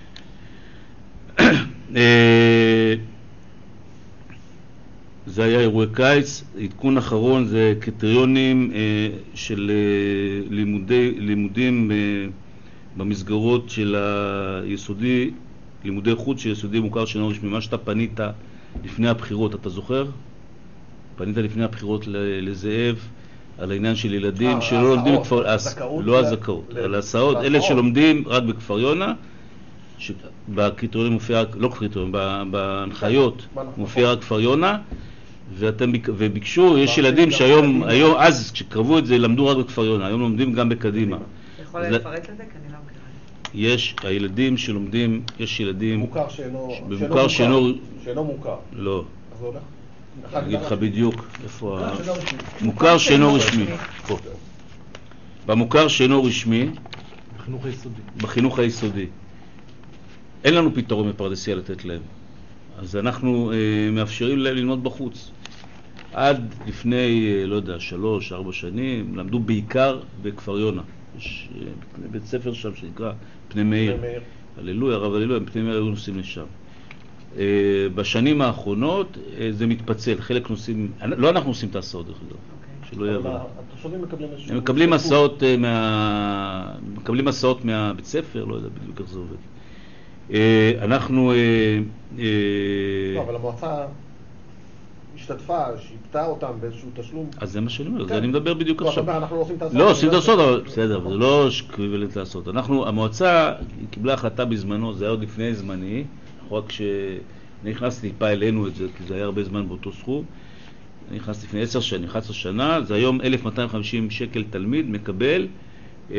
[SPEAKER 1] זה היה אירועי קיץ. עדכון אחרון זה קריטריונים של לימודי, לימודים במסגרות של היסודי, לימודי חוץ של יסודי מוכר שאינו רשמי. מה שאתה פנית לפני הבחירות, אתה זוכר? פנית לפני הבחירות לזאב על העניין של ילדים שלא לומדים בכפר... לא הזכאות, על ההסעות, אלה שלומדים רק בכפר יונה, בקריטריונים מופיע, לא קריטריונים, בהנחיות מופיע רק כפר יונה, ואתם וביקשו, יש ילדים שהיום, היום, אז כשקרבו את זה, למדו רק בכפר יונה, היום לומדים גם בקדימה.
[SPEAKER 7] יכול לפרט לזה? כי אני לא מכירה.
[SPEAKER 1] יש הילדים שלומדים, יש ילדים...
[SPEAKER 2] מוכר שאינו...
[SPEAKER 1] במוכר שאינו...
[SPEAKER 2] שאינו מוכר.
[SPEAKER 1] לא.
[SPEAKER 2] אז זה הולך?
[SPEAKER 1] אני אגיד לך בדיוק איפה ה... מוכר שאינו רשמי. פה. במוכר שאינו רשמי,
[SPEAKER 6] בחינוך היסודי.
[SPEAKER 1] בחינוך היסודי. אין לנו פתרון בפרדסיה לתת להם. אז אנחנו אה, מאפשרים להם ללמוד בחוץ. עד לפני, אה, לא יודע, שלוש, ארבע שנים, למדו בעיקר בכפר יונה. יש אה, בית ספר שם שנקרא פני מאיר. הללויה, הרב הללויה, פני מאיר היו נוסעים לשם. Uh, בשנים האחרונות uh, זה מתפצל, חלק נוסעים, לא אנחנו עושים את ההסעות דרך אגב, okay. שלא יעבור.
[SPEAKER 2] התושבים מקבלים איזשהו...
[SPEAKER 1] הם מקבלים הסעות, uh, מה... מקבלים הסעות מהבית ספר, לא יודע בדיוק איך זה עובד. Uh, אנחנו... Uh, uh...
[SPEAKER 2] לא, אבל המועצה השתתפה, שיפתה אותם באיזשהו תשלום.
[SPEAKER 1] אז זה מה שאני אומר, זה אני מדבר בדיוק עכשיו.
[SPEAKER 2] לא, אנחנו לא עושים את ההסעות.
[SPEAKER 1] לא, עושים את ההסעות, אבל בסדר, זה לא שקביבלת לעשות. אנחנו, המועצה קיבלה החלטה בזמנו, זה היה עוד לפני זמני, רק כשנכנסתי טיפה אלינו את זה, כי זה היה הרבה זמן באותו סכום, אני נכנסתי לפני עשר שנים, אחת עשרה שנה, זה היום אלף מאתיים וחמישים שקל תלמיד מקבל אה,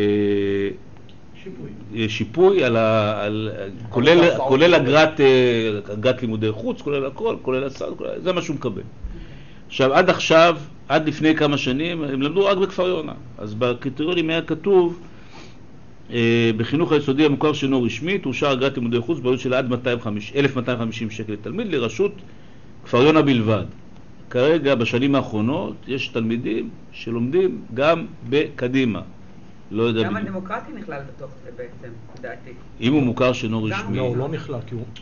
[SPEAKER 1] שיפוי, שיפוי על ה, על, כולל, כולל אגרת, אגרת לימודי חוץ, כולל הכל, כולל הסל, כולל, זה מה שהוא מקבל. עכשיו, עד עכשיו, עד לפני כמה שנים, הם למדו רק בכפר יונה, אז בקריטריונים היה כתוב, בחינוך היסודי המוכר שאינו רשמי תאושר אגרת לימודי חוץ בעלות של עד אלף מאתיים וחמישים שקל לתלמיד לרשות כפר יונה בלבד. כרגע בשנים האחרונות יש תלמידים שלומדים גם בקדימה. לא יודע
[SPEAKER 7] גם
[SPEAKER 1] בדיוק.
[SPEAKER 7] הדמוקרטי נכלל בתוך זה בעצם, לדעתי.
[SPEAKER 1] אם הוא מוכר שאינו רשמי.
[SPEAKER 6] לא, הוא לא נכלל, כי הוא...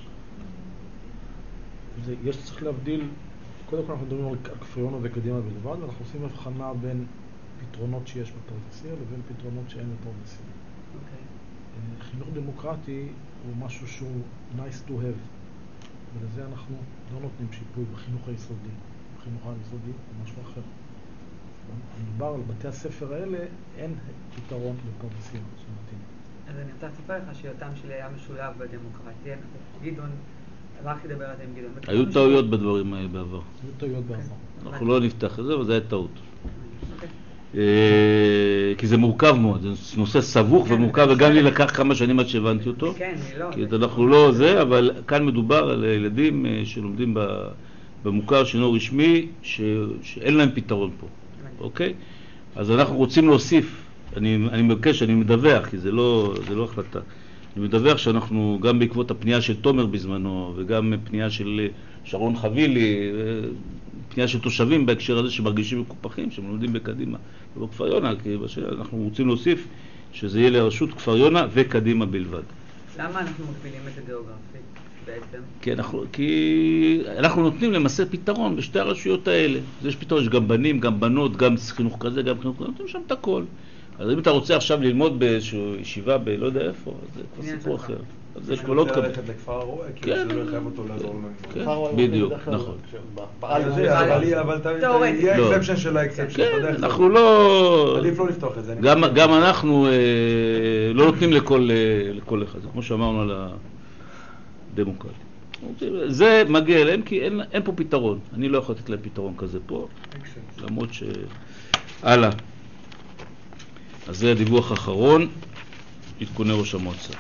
[SPEAKER 6] זה, יש צריך להבדיל, קודם כל אנחנו מדברים על כפר יונה וקדימה בלבד, ואנחנו עושים הבחנה בין פתרונות שיש בפרדסיה לבין פתרונות שאין בפרדסיה. חינוך דמוקרטי הוא משהו שהוא nice to have, ולזה אנחנו לא נותנים שיפוי בחינוך היסודי. בחינוך היסודי הוא משהו אחר. מדובר על בתי הספר האלה, אין פתרון לפרדסיה שמתאים.
[SPEAKER 7] אז אני רוצה לספר לך שיותם שלי היה משולב בדמוקרטיה. גדעון, רק ידבר על זה עם גדעון.
[SPEAKER 1] היו טעויות בדברים האלה בעבר.
[SPEAKER 6] היו טעויות בעבר.
[SPEAKER 1] אנחנו לא נפתח את זה, אבל זה היה טעות. כי זה מורכב מאוד, זה נושא סבוך ומורכב, וגם לי לקח כמה שנים עד שהבנתי אותו.
[SPEAKER 7] כן, לא.
[SPEAKER 1] כי אנחנו לא זה, אבל כאן מדובר על ילדים שלומדים במוכר שאינו רשמי, שאין להם פתרון פה, אוקיי? אז אנחנו רוצים להוסיף, אני, אני מבקש, אני מדווח, כי זה לא, זה לא החלטה. אני מדווח שאנחנו, גם בעקבות הפנייה של תומר בזמנו, וגם פנייה של שרון חבילי, פנייה של תושבים בהקשר הזה שמרגישים מקופחים, שהם לומדים בקדימה, ובכפר יונה, כי אנחנו רוצים להוסיף שזה יהיה לרשות כפר יונה וקדימה בלבד.
[SPEAKER 7] למה אנחנו מגבילים את זה גיאוגרפית בעצם?
[SPEAKER 1] כי אנחנו, כי אנחנו נותנים למעשה פתרון בשתי הרשויות האלה. יש פתרון, יש גם בנים, גם בנות, גם חינוך כזה, גם חינוך כזה, נותנים שם את הכל. אז אם אתה רוצה עכשיו ללמוד באיזושהי ישיבה ב... לא יודע איפה, אז זה כבר סיפור אחר. אז זה כבר לא תקבל.
[SPEAKER 2] אני רוצה ללכת לכפר הרואה, כי זה לא יחייב אותו לעזור לנו.
[SPEAKER 1] כן, בדיוק, נכון.
[SPEAKER 3] אבל יהיה אקספשן של האקספשן.
[SPEAKER 1] כן, אנחנו לא...
[SPEAKER 3] עדיף לא לפתוח את זה.
[SPEAKER 1] גם אנחנו לא נותנים לכל אחד, זה כמו שאמרנו על הדמוקרטיה. זה מגיע אליהם כי אין פה פתרון. אני לא יכול לתת להם פתרון כזה פה, למרות ש... הלאה. אז זה הדיווח האחרון, עדכוני ראש המועצה.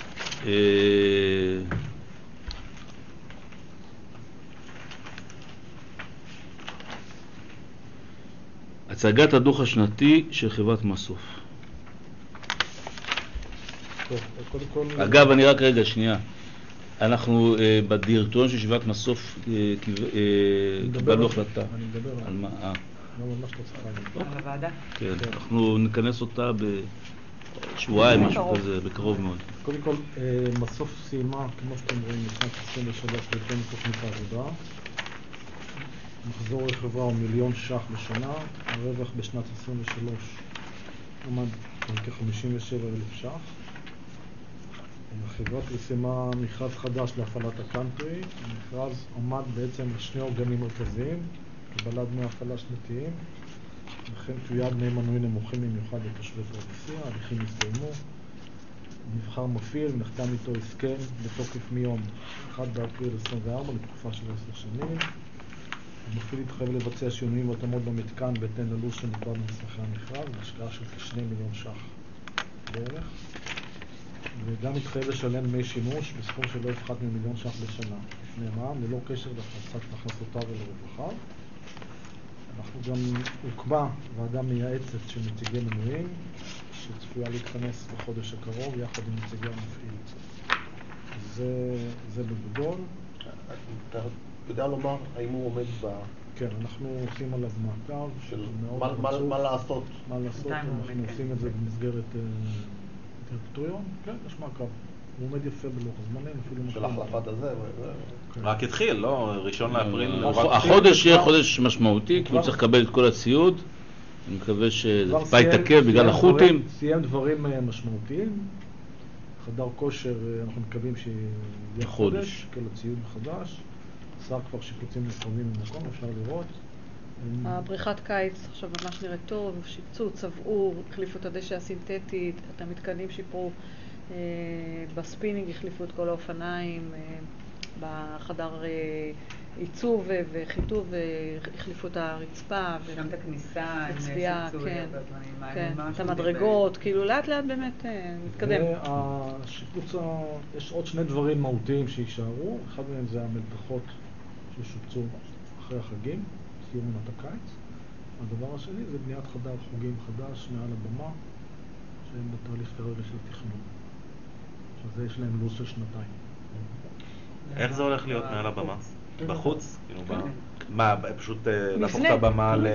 [SPEAKER 1] הצגת הדוח השנתי של חברת מסוף. אגב, אני רק רגע, שנייה. אנחנו בדירקטוריון של ישיבת מסוף קיבלנו החלטה.
[SPEAKER 6] אני מדבר
[SPEAKER 1] על מה? אה.
[SPEAKER 7] על הוועדה?
[SPEAKER 1] כן, אנחנו נכנס אותה בשבועיים, משהו כזה, בקרוב מאוד.
[SPEAKER 6] קודם כל, מסוף סיימה, כמו שאתם רואים, בשנת עשרים ושלוש, בהתאם לתוכנית העבודה. מחזור לחברה הוא מיליון ש"ח בשנה, הרווח בשנת עשרים ושלוש עמד כ-חמישים ושבעה אלף ש"ח. החברה פרסמה מכרז חדש להפעלת הקאנטרי. המכרז עמד בעצם לשני עוגנים מרכזיים, קבלת דמי הפעלה שנתיים, וכן תויד דמי מנוי נמוכים במיוחד לתושבי פרדסיה. ההליכים הסתיימו, נבחר מפעיל ונחתם איתו הסכם בתוקף מיום אחד באפריל עשרים וארבע לתקופה של עשר שנים. המפעיל התחייב לבצע שינויים והתאמות במתקן בהתאם ללו"ז שנקבע במסמכי המכרז בהשקעה של כשני מיליון ש"ח בערך, וגם התחייב לשלם דמי שימוש בסכום שלא יפחת ממיליון ש"ח בשנה לפני מע"מ, ללא קשר להכנסותיו ולרווחיו. אנחנו גם הוקמה ועדה מייעצת של נציגי מנויים שצפויה להתכנס בחודש הקרוב יחד עם נציגי המפעיל. זה, זה בגדול.
[SPEAKER 2] אתה יודע לומר האם הוא עומד ב...
[SPEAKER 6] כן, אנחנו עושים עליו מעקב
[SPEAKER 2] של מה, מה, מה לעשות.
[SPEAKER 6] מה לעשות, אנחנו עושים את זה במסגרת דירקטוריון. כן, יש מעקב. הוא עומד יפה בלוח הזמנים, אפילו
[SPEAKER 2] של החלפת הזה.
[SPEAKER 5] רק התחיל, לא? ראשון לאפריל.
[SPEAKER 1] החודש יהיה חודש משמעותי, כי הוא צריך לקבל את כל הציוד. אני מקווה שזה טיפה יתעכב בגלל החות'ים.
[SPEAKER 6] סיים דברים משמעותיים. חדר כושר, אנחנו מקווים שיהיה חודש, כל הציוד מחדש. עשה כבר שיפוצים נפרדים במקום, אפשר לראות.
[SPEAKER 8] הבריכת קיץ עכשיו ממש נראית טוב, שיפצו, צבעו, החליפו את הדשא הסינתטית, את המתקנים שיפרו. בספינינג החליפו את כל האופניים, בחדר עיצוב וחיטוב החליפו את הרצפה.
[SPEAKER 7] גם את הכניסה,
[SPEAKER 8] הצביעה, כן, את המדרגות, כאילו לאט לאט באמת מתקדם.
[SPEAKER 6] והשיפוץ, יש עוד שני דברים מהותיים שישארו, אחד מהם זה המלתחות ששופצו אחרי החגים, סיום עונת הקיץ. הדבר השני זה בניית חדר חוגים חדש מעל הבמה, שהם בתהליך כרגע של תכנון. שזה יש להם לו"ז של שנתיים.
[SPEAKER 5] איך זה הולך להיות מעל הבמה? בחוץ? מה, פשוט להפוך את הבמה ל...